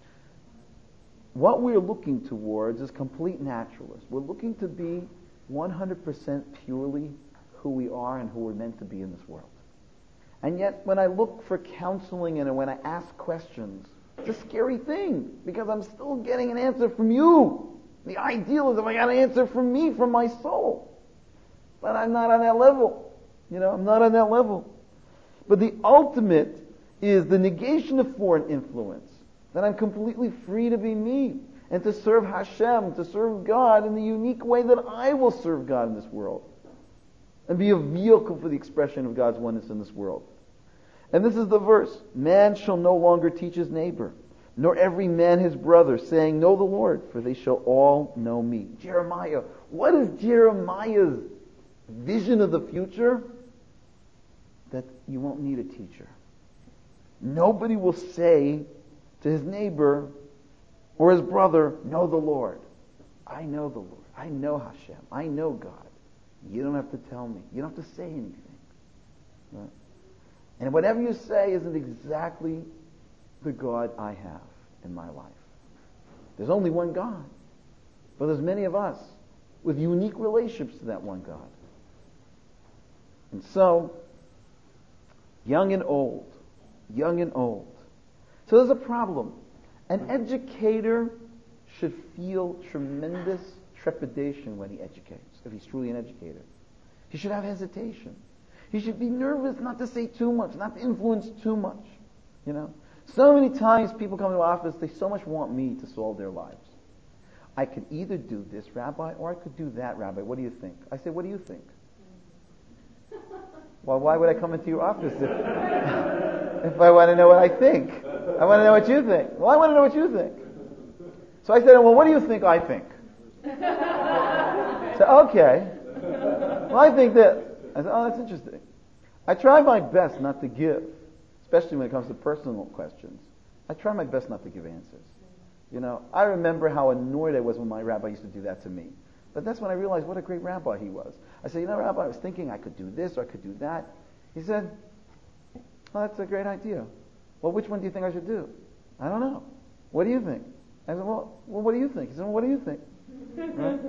What we're looking towards is complete naturalists. We're looking to be 100% purely who we are and who we're meant to be in this world. And yet, when I look for counseling and when I ask questions, it's a scary thing, because I'm still getting an answer from you. The ideal is if I got an answer from me, from my soul. But I'm not on that level. I'm not on that level. But the ultimate is the negation of foreign influence. That I'm completely free to be me and to serve Hashem, to serve God in the unique way that I will serve God in this world. And be a vehicle for the expression of God's oneness in this world. And this is the verse. Man shall no longer teach his neighbor, nor every man his brother, saying, know the Lord, for they shall all know me. Jeremiah. What is Jeremiah's vision of the future? That you won't need a teacher. Nobody will say to his neighbor or his brother, know the Lord. I know the Lord. I know Hashem. I know God. You don't have to tell me. You don't have to say anything. Right? And whatever you say isn't exactly the God I have in my life. There's only one God. But there's many of us with unique relationships to that one God. And so, young and old. So there's a problem. An educator should feel tremendous trepidation when he educates, if he's truly an educator. He should have hesitation. He should be nervous not to say too much, not to influence too much. So many times people come to the office, they so much want me to solve their lives. I could either do this, Rabbi, or I could do that, Rabbi. What do you think? I say, what do you think? Well, why would I come into your office if I want to know what I think? I want to know what you think. Well, I want to know what you think. So I said, well, what do you think I think? So, okay. Well, I think that. I said, oh, that's interesting. I try my best not to give, especially when it comes to personal questions. I try my best not to give answers. I remember how annoyed I was when my rabbi used to do that to me. But that's when I realized what a great rabbi he was. I said, Rabbi, I was thinking I could do this or I could do that. He said, oh, that's a great idea. Well, which one do you think I should do? I don't know. What do you think? I said, well, what do you think? He said, well, what do you think? Right?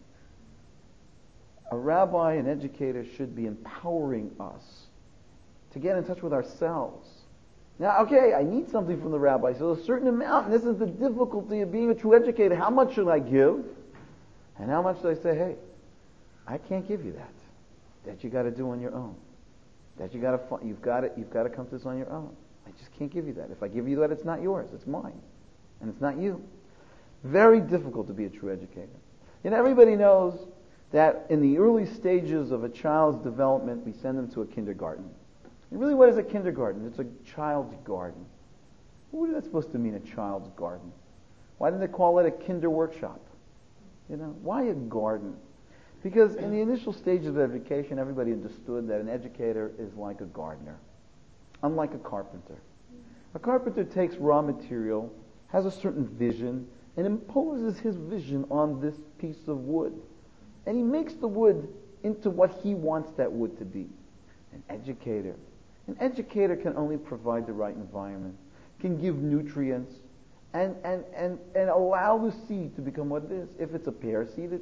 A rabbi, an educator, should be empowering us to get in touch with ourselves. Now, okay, I need something from the rabbi, so a certain amount, and this is the difficulty of being a true educator. How much should I give? And how much do I say, hey, I can't give you that. That you got to do on your own. That you've got to come to this on your own. I just can't give you that. If I give you that, it's not yours. It's mine. And it's not you. Very difficult to be a true educator. Everybody knows that in the early stages of a child's development, we send them to a kindergarten. And really, what is a kindergarten? It's a child's garden. What is that supposed to mean, a child's garden? Why didn't they call it a kinder workshop? Why a garden? Because in the initial stages of education, everybody understood that an educator is like a gardener, unlike a carpenter. A carpenter takes raw material, has a certain vision, and imposes his vision on this piece of wood. And he makes the wood into what he wants that wood to be. An educator can only provide the right environment, can give nutrients, and allow the seed to become what it is. If it's a pear seed,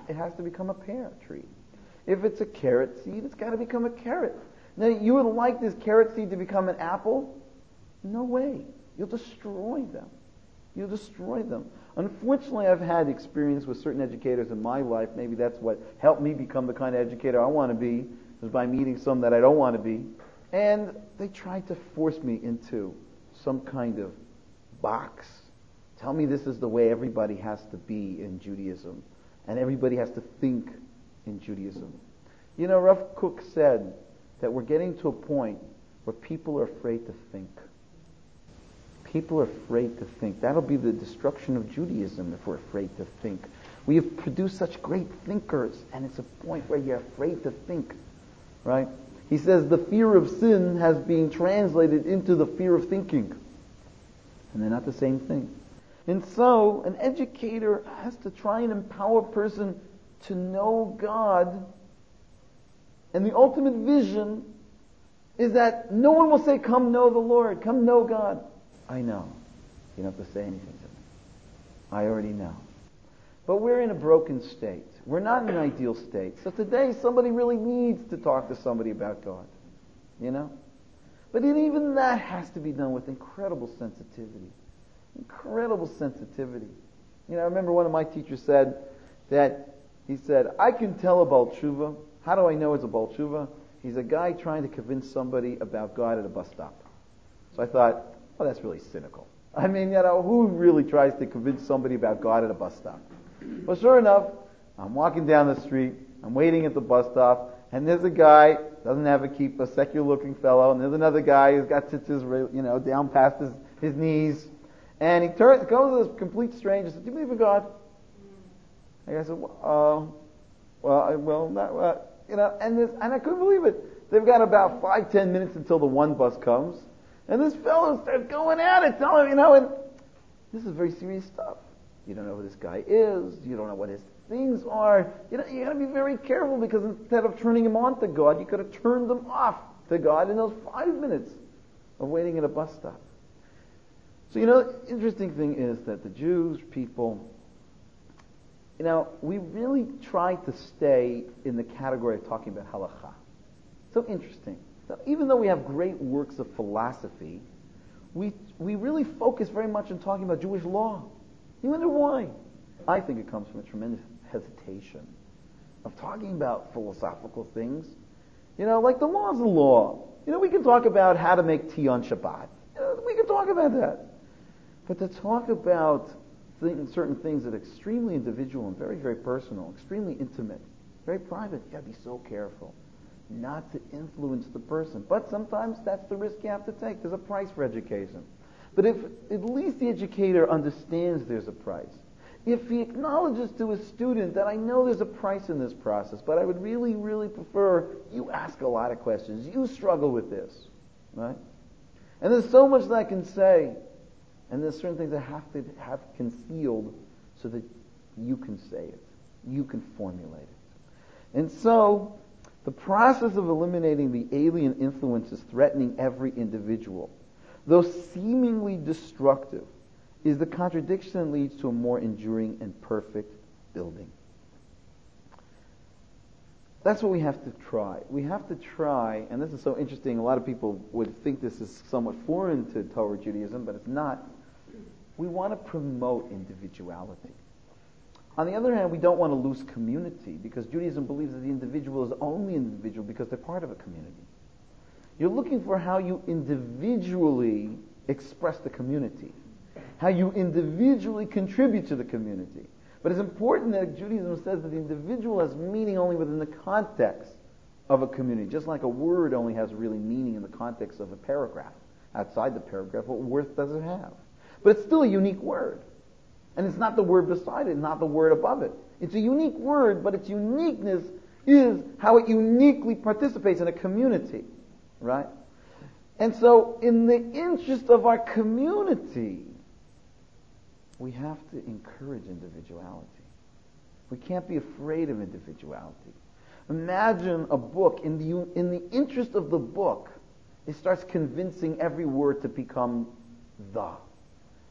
it has to become a pear tree. If it's a carrot seed, it's got to become a carrot. Now, you would like this carrot seed to become an apple? No way. You'll destroy them. You'll destroy them. Unfortunately, I've had experience with certain educators in my life. Maybe that's what helped me become the kind of educator I want to be, was by meeting some that I don't want to be. And they tried to force me into some kind of box. Tell me this is the way everybody has to be in Judaism, and everybody has to think in Judaism. You know, Rav Kook said that we're getting to a point where people are afraid to think. People are afraid to think. That'll be the destruction of Judaism if we're afraid to think. We have produced such great thinkers, and it's a point where you're afraid to think, right? He says the fear of sin has been translated into the fear of thinking. And they're not the same thing. And so, an educator has to try and empower a person to know God. And the ultimate vision is that no one will say, come know the Lord, come know God. I know. You don't have to say anything to me. I already know. But we're in a broken state. We're not in an ideal state. So today somebody really needs to talk to somebody about God. You know? But even that has to be done with incredible sensitivity. Incredible sensitivity. You know, I remember one of my teachers said that, he said, I can tell a Baal Tshuva. How do I know it's a Baal Tshuva? He's a guy trying to convince somebody about God at a bus stop. So I thought, oh, that's really cynical. I mean, you know, who really tries to convince somebody about God at a bus stop? Well, sure enough, I'm walking down the street, I'm waiting at the bus stop, and there's a guy, doesn't have a kippah, secular-looking fellow, and there's another guy who's got tzitzis, you know, down past his knees, and he goes to this complete stranger and says, do you believe in God? And I said, you know, and I couldn't believe it. They've got about 5-10 minutes until the one bus comes, and this fellow starts going at it, telling him, you know, and this is very serious stuff. You don't know who this guy is. You don't know what his things are. You know, you got to be very careful, because instead of turning him on to God, you could have turned them off to God in those 5 minutes of waiting at a bus stop. So, you know, the interesting thing is that the Jewish people, you know, we really try to stay in the category of talking about halakha. So interesting. So even though we have great works of philosophy, we really focus very much on talking about Jewish law. You wonder why? I think it comes from a tremendous hesitation of talking about philosophical things. You know, like the law is the law. You know, we can talk about how to make tea on Shabbat. You know, we can talk about that. But to talk about certain things that are extremely individual and very, very personal, extremely intimate, very private, you got to be so careful not to influence the person. But sometimes that's the risk you have to take. There's a price for education. But if at least the educator understands there's a price, if he acknowledges to his student that I know there's a price in this process, but I would really, really prefer you ask a lot of questions. You struggle with this, right? And there's so much that I can say, and there's certain things I have to have concealed so that you can say it. You can formulate it. And so, the process of eliminating the alien influences threatening every individual, though seemingly destructive, is the contradiction that leads to a more enduring and perfect building. That's what we have to try. We have to try, and this is so interesting, a lot of people would think this is somewhat foreign to Torah Judaism, but it's not. We want to promote individuality. On the other hand, we don't want to lose community, because Judaism believes that the individual is only an individual because they're part of a community. You're looking for how you individually express the community, how you individually contribute to the community. But it's important that Judaism says that the individual has meaning only within the context of a community, just like a word only has really meaning in the context of a paragraph. Outside the paragraph, what worth does it have? But it's still a unique word. And it's not the word beside it, not the word above it. It's a unique word, but its uniqueness is how it uniquely participates in a community, right? And so, in the interest of our community, we have to encourage individuality. We can't be afraid of individuality. Imagine a book, in the interest of the book, it starts convincing every word to become the.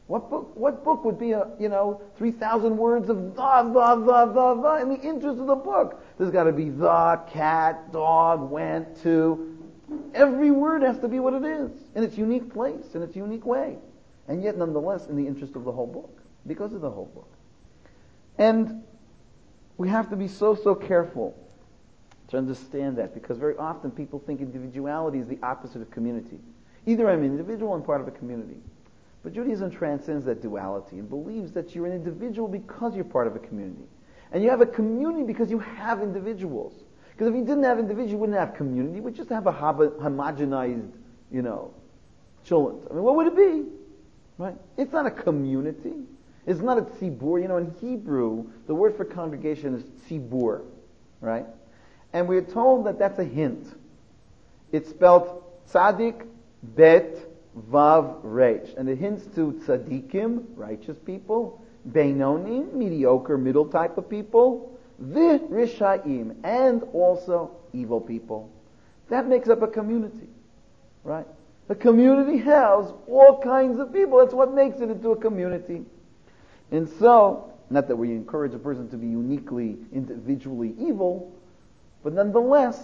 What book would be 3,000 words of the in the interest of the book? There's got to be the cat, dog, went to. Every word has to be what it is, in its unique place, in its unique way. And yet, nonetheless, in the interest of the whole book, because of the whole book. And we have to be so careful to understand that, because very often people think individuality is the opposite of community. Either I'm an individual and part of a community. But Judaism transcends that duality and believes that you're an individual because you're part of a community. And you have a community because you have individuals. Because if you didn't have individuals, you wouldn't have community. You would just have a homogenized, children. I mean, what would it be? Right? It's not a community. It's not a tzibur. In Hebrew, the word for congregation is tzibur. Right? And we're told that that's a hint. It's spelled tzadik, bet, vav, resh. And it hints to tzadikim, righteous people, beinonim, mediocre, middle type of people, v'rishaim, and also evil people. That makes up a community. Right? A community has all kinds of people. That's what makes it into a community. And so, not that we encourage a person to be uniquely, individually evil, but nonetheless,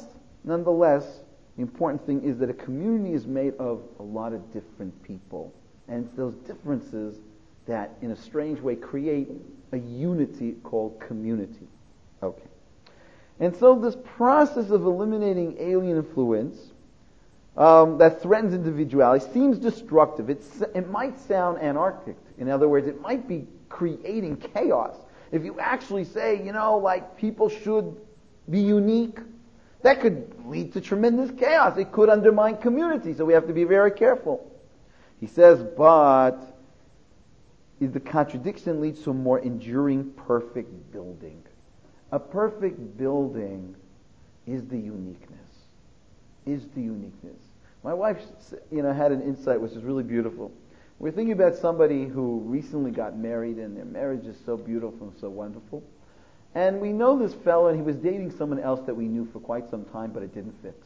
the important thing is that a community is made of a lot of different people. And it's those differences that, in a strange way, create a unity called community. Okay. And so this process of eliminating alien influence that threatens individuality seems destructive. It might sound anarchic. In other words, it might be creating chaos. If you actually say, people should be unique, that could lead to tremendous chaos. It could undermine community, so we have to be very careful. He says, but the contradiction leads to a more enduring, perfect building. A perfect building is the uniqueness. My wife, had an insight which is really beautiful. We're thinking about somebody who recently got married, and their marriage is so beautiful and so wonderful. And we know this fellow, and he was dating someone else that we knew for quite some time, but it didn't fit.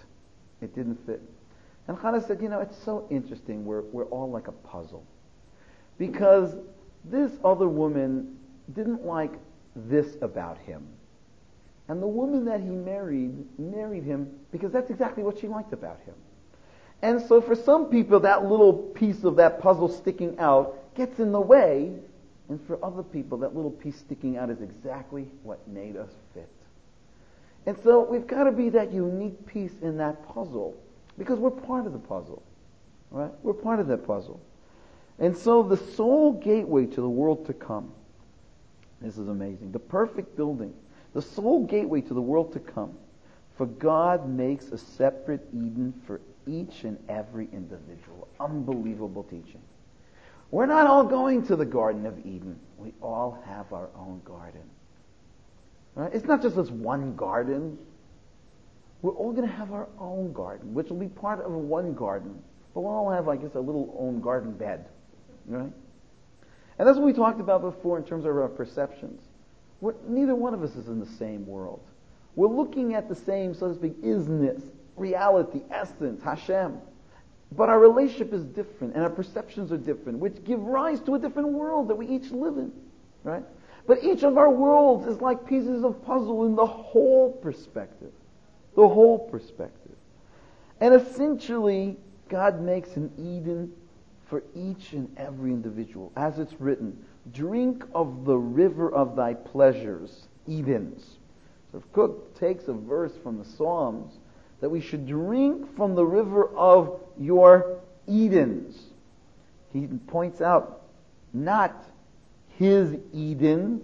And Chana said, it's so interesting. We're all like a puzzle. Because this other woman didn't like this about him. And the woman that he married him because that's exactly what she liked about him. And so for some people, that little piece of that puzzle sticking out gets in the way. And for other people, that little piece sticking out is exactly what made us fit. And so we've got to be that unique piece in that puzzle, because we're part of the puzzle. Right? We're part of that puzzle. And so the sole gateway to the world to come, this is amazing, the perfect building, the sole gateway to the world to come, for God makes a separate Eden for each and every individual. Unbelievable teaching. We're not all going to the Garden of Eden. We all have our own garden. Right? It's not just this one garden. We're all going to have our own garden, which will be part of one garden. But we'll all have, I guess, a little own garden bed. Right? And that's what we talked about before in terms of our perceptions. Neither one of us is in the same world. We're looking at the same, so to speak, isness, reality, essence, Hashem. But our relationship is different, and our perceptions are different, which give rise to a different world that we each live in. Right? But each of our worlds is like pieces of puzzle in the whole perspective. The whole perspective. And essentially, God makes an Eden for each and every individual. As it's written, drink of the river of thy pleasures, Edens. So if Cook takes a verse from the Psalms, that we should drink from the river of your Edens. He points out, not his Edens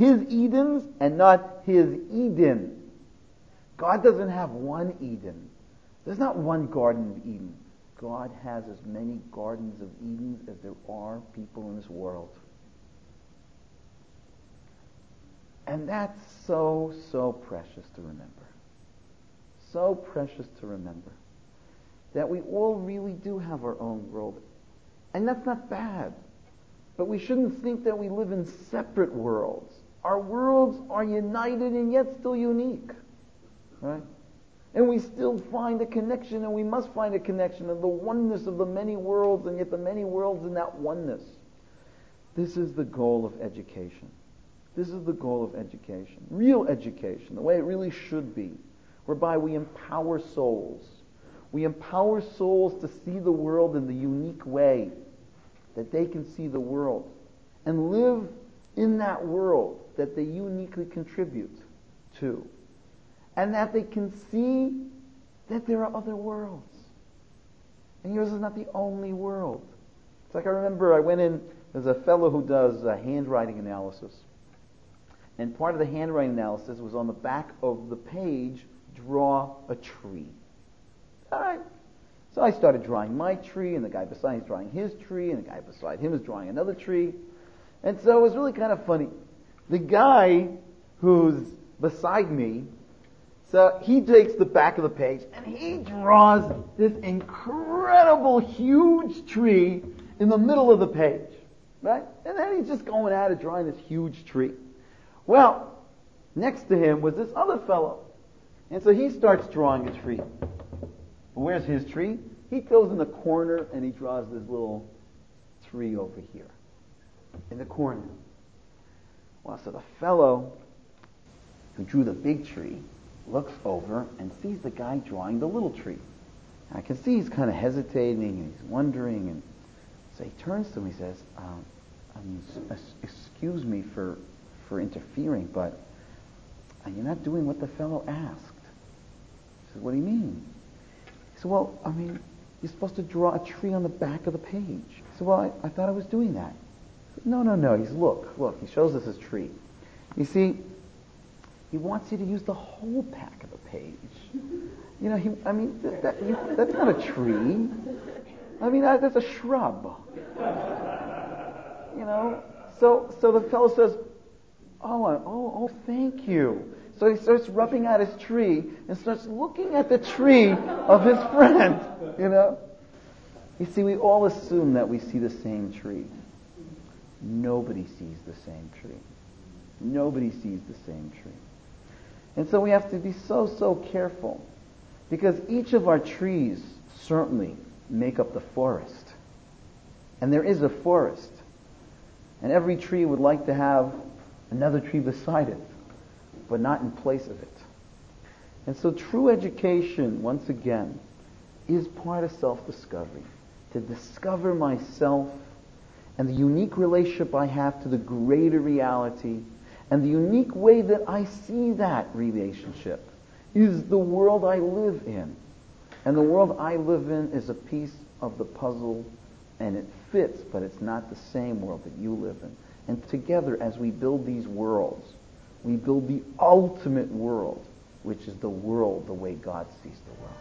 and not his Eden. God doesn't have one Eden. There's not one Garden of Eden. God has as many gardens of Eden as there are people in this world. And that's so, so precious to remember. So precious to remember. That we all really do have our own world. And that's not bad. But we shouldn't think that we live in separate worlds. Our worlds are united and yet still unique. Right? And we still find a connection, and we must find a connection of the oneness of the many worlds, and yet the many worlds in that oneness. This is the goal of education. This is the goal of education. Real education, the way it really should be, whereby we empower souls. We empower souls to see the world in the unique way that they can see the world and live in that world that they uniquely contribute to. And that they can see that there are other worlds. And yours is not the only world. It's like I remember I went in, there's a fellow who does handwriting analysis. And part of the handwriting analysis was on the back of the page, draw a tree. All right. So I started drawing my tree, and the guy beside me is drawing his tree, and the guy beside him is drawing another tree. And so it was really kind of funny. The guy who's beside me, so he takes the back of the page, and he draws this incredible, huge tree in the middle of the page. Right? And then he's just going at it, drawing this huge tree. Well, next to him was this other fellow. And so he starts drawing a tree. Where's his tree? He goes in the corner and he draws this little tree over here. In the corner. Well, so the fellow who drew the big tree looks over and sees the guy drawing the little tree. I can see he's kind of hesitating and he's wondering. And so he turns to him and he says, excuse me for interfering, but you're not doing what the fellow asked. He says, what do you mean? He said, well, you're supposed to draw a tree on the back of the page. He said, well, I thought I was doing that. He said, no. He said, look, he shows us his tree. You see, he wants you to use the whole back of the page. You know, that's not a tree. That's a shrub. You know, so the fellow says, oh, thank you. So he starts rubbing at his tree and starts looking at the tree of his friend, you know. You see, we all assume that we see the same tree. Nobody sees the same tree. Nobody sees the same tree. And so we have to be so careful, because each of our trees certainly make up the forest. And there is a forest. And every tree would like to have another tree beside it, but not in place of it. And so true education, once again, is part of self-discovery. To discover myself and the unique relationship I have to the greater reality, and the unique way that I see that relationship is the world I live in. And the world I live in is a piece of the puzzle, and it fits, but it's not the same world that you live in. And together, as we build these worlds, we build the ultimate world, which is the world the way God sees the world.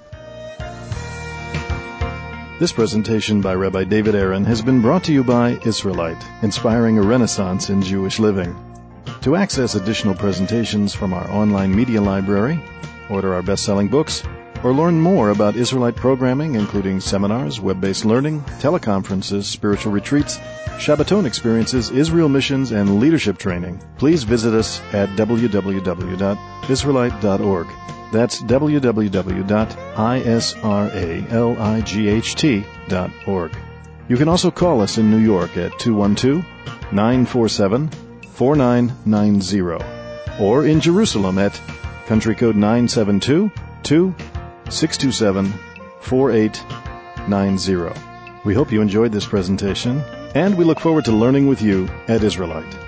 This presentation by Rabbi David Aaron has been brought to you by Israelite, inspiring a renaissance in Jewish living. To access additional presentations from our online media library, order our best-selling books, or learn more about Israelite programming, including seminars, web-based learning, teleconferences, spiritual retreats, Shabbaton experiences, Israel missions, and leadership training, please visit us at www.israelite.org. That's www.israelight.org. You can also call us in New York at 212-947-4990, or in Jerusalem at country code 972-627-4890. We hope you enjoyed this presentation, and we look forward to learning with you at Israelite.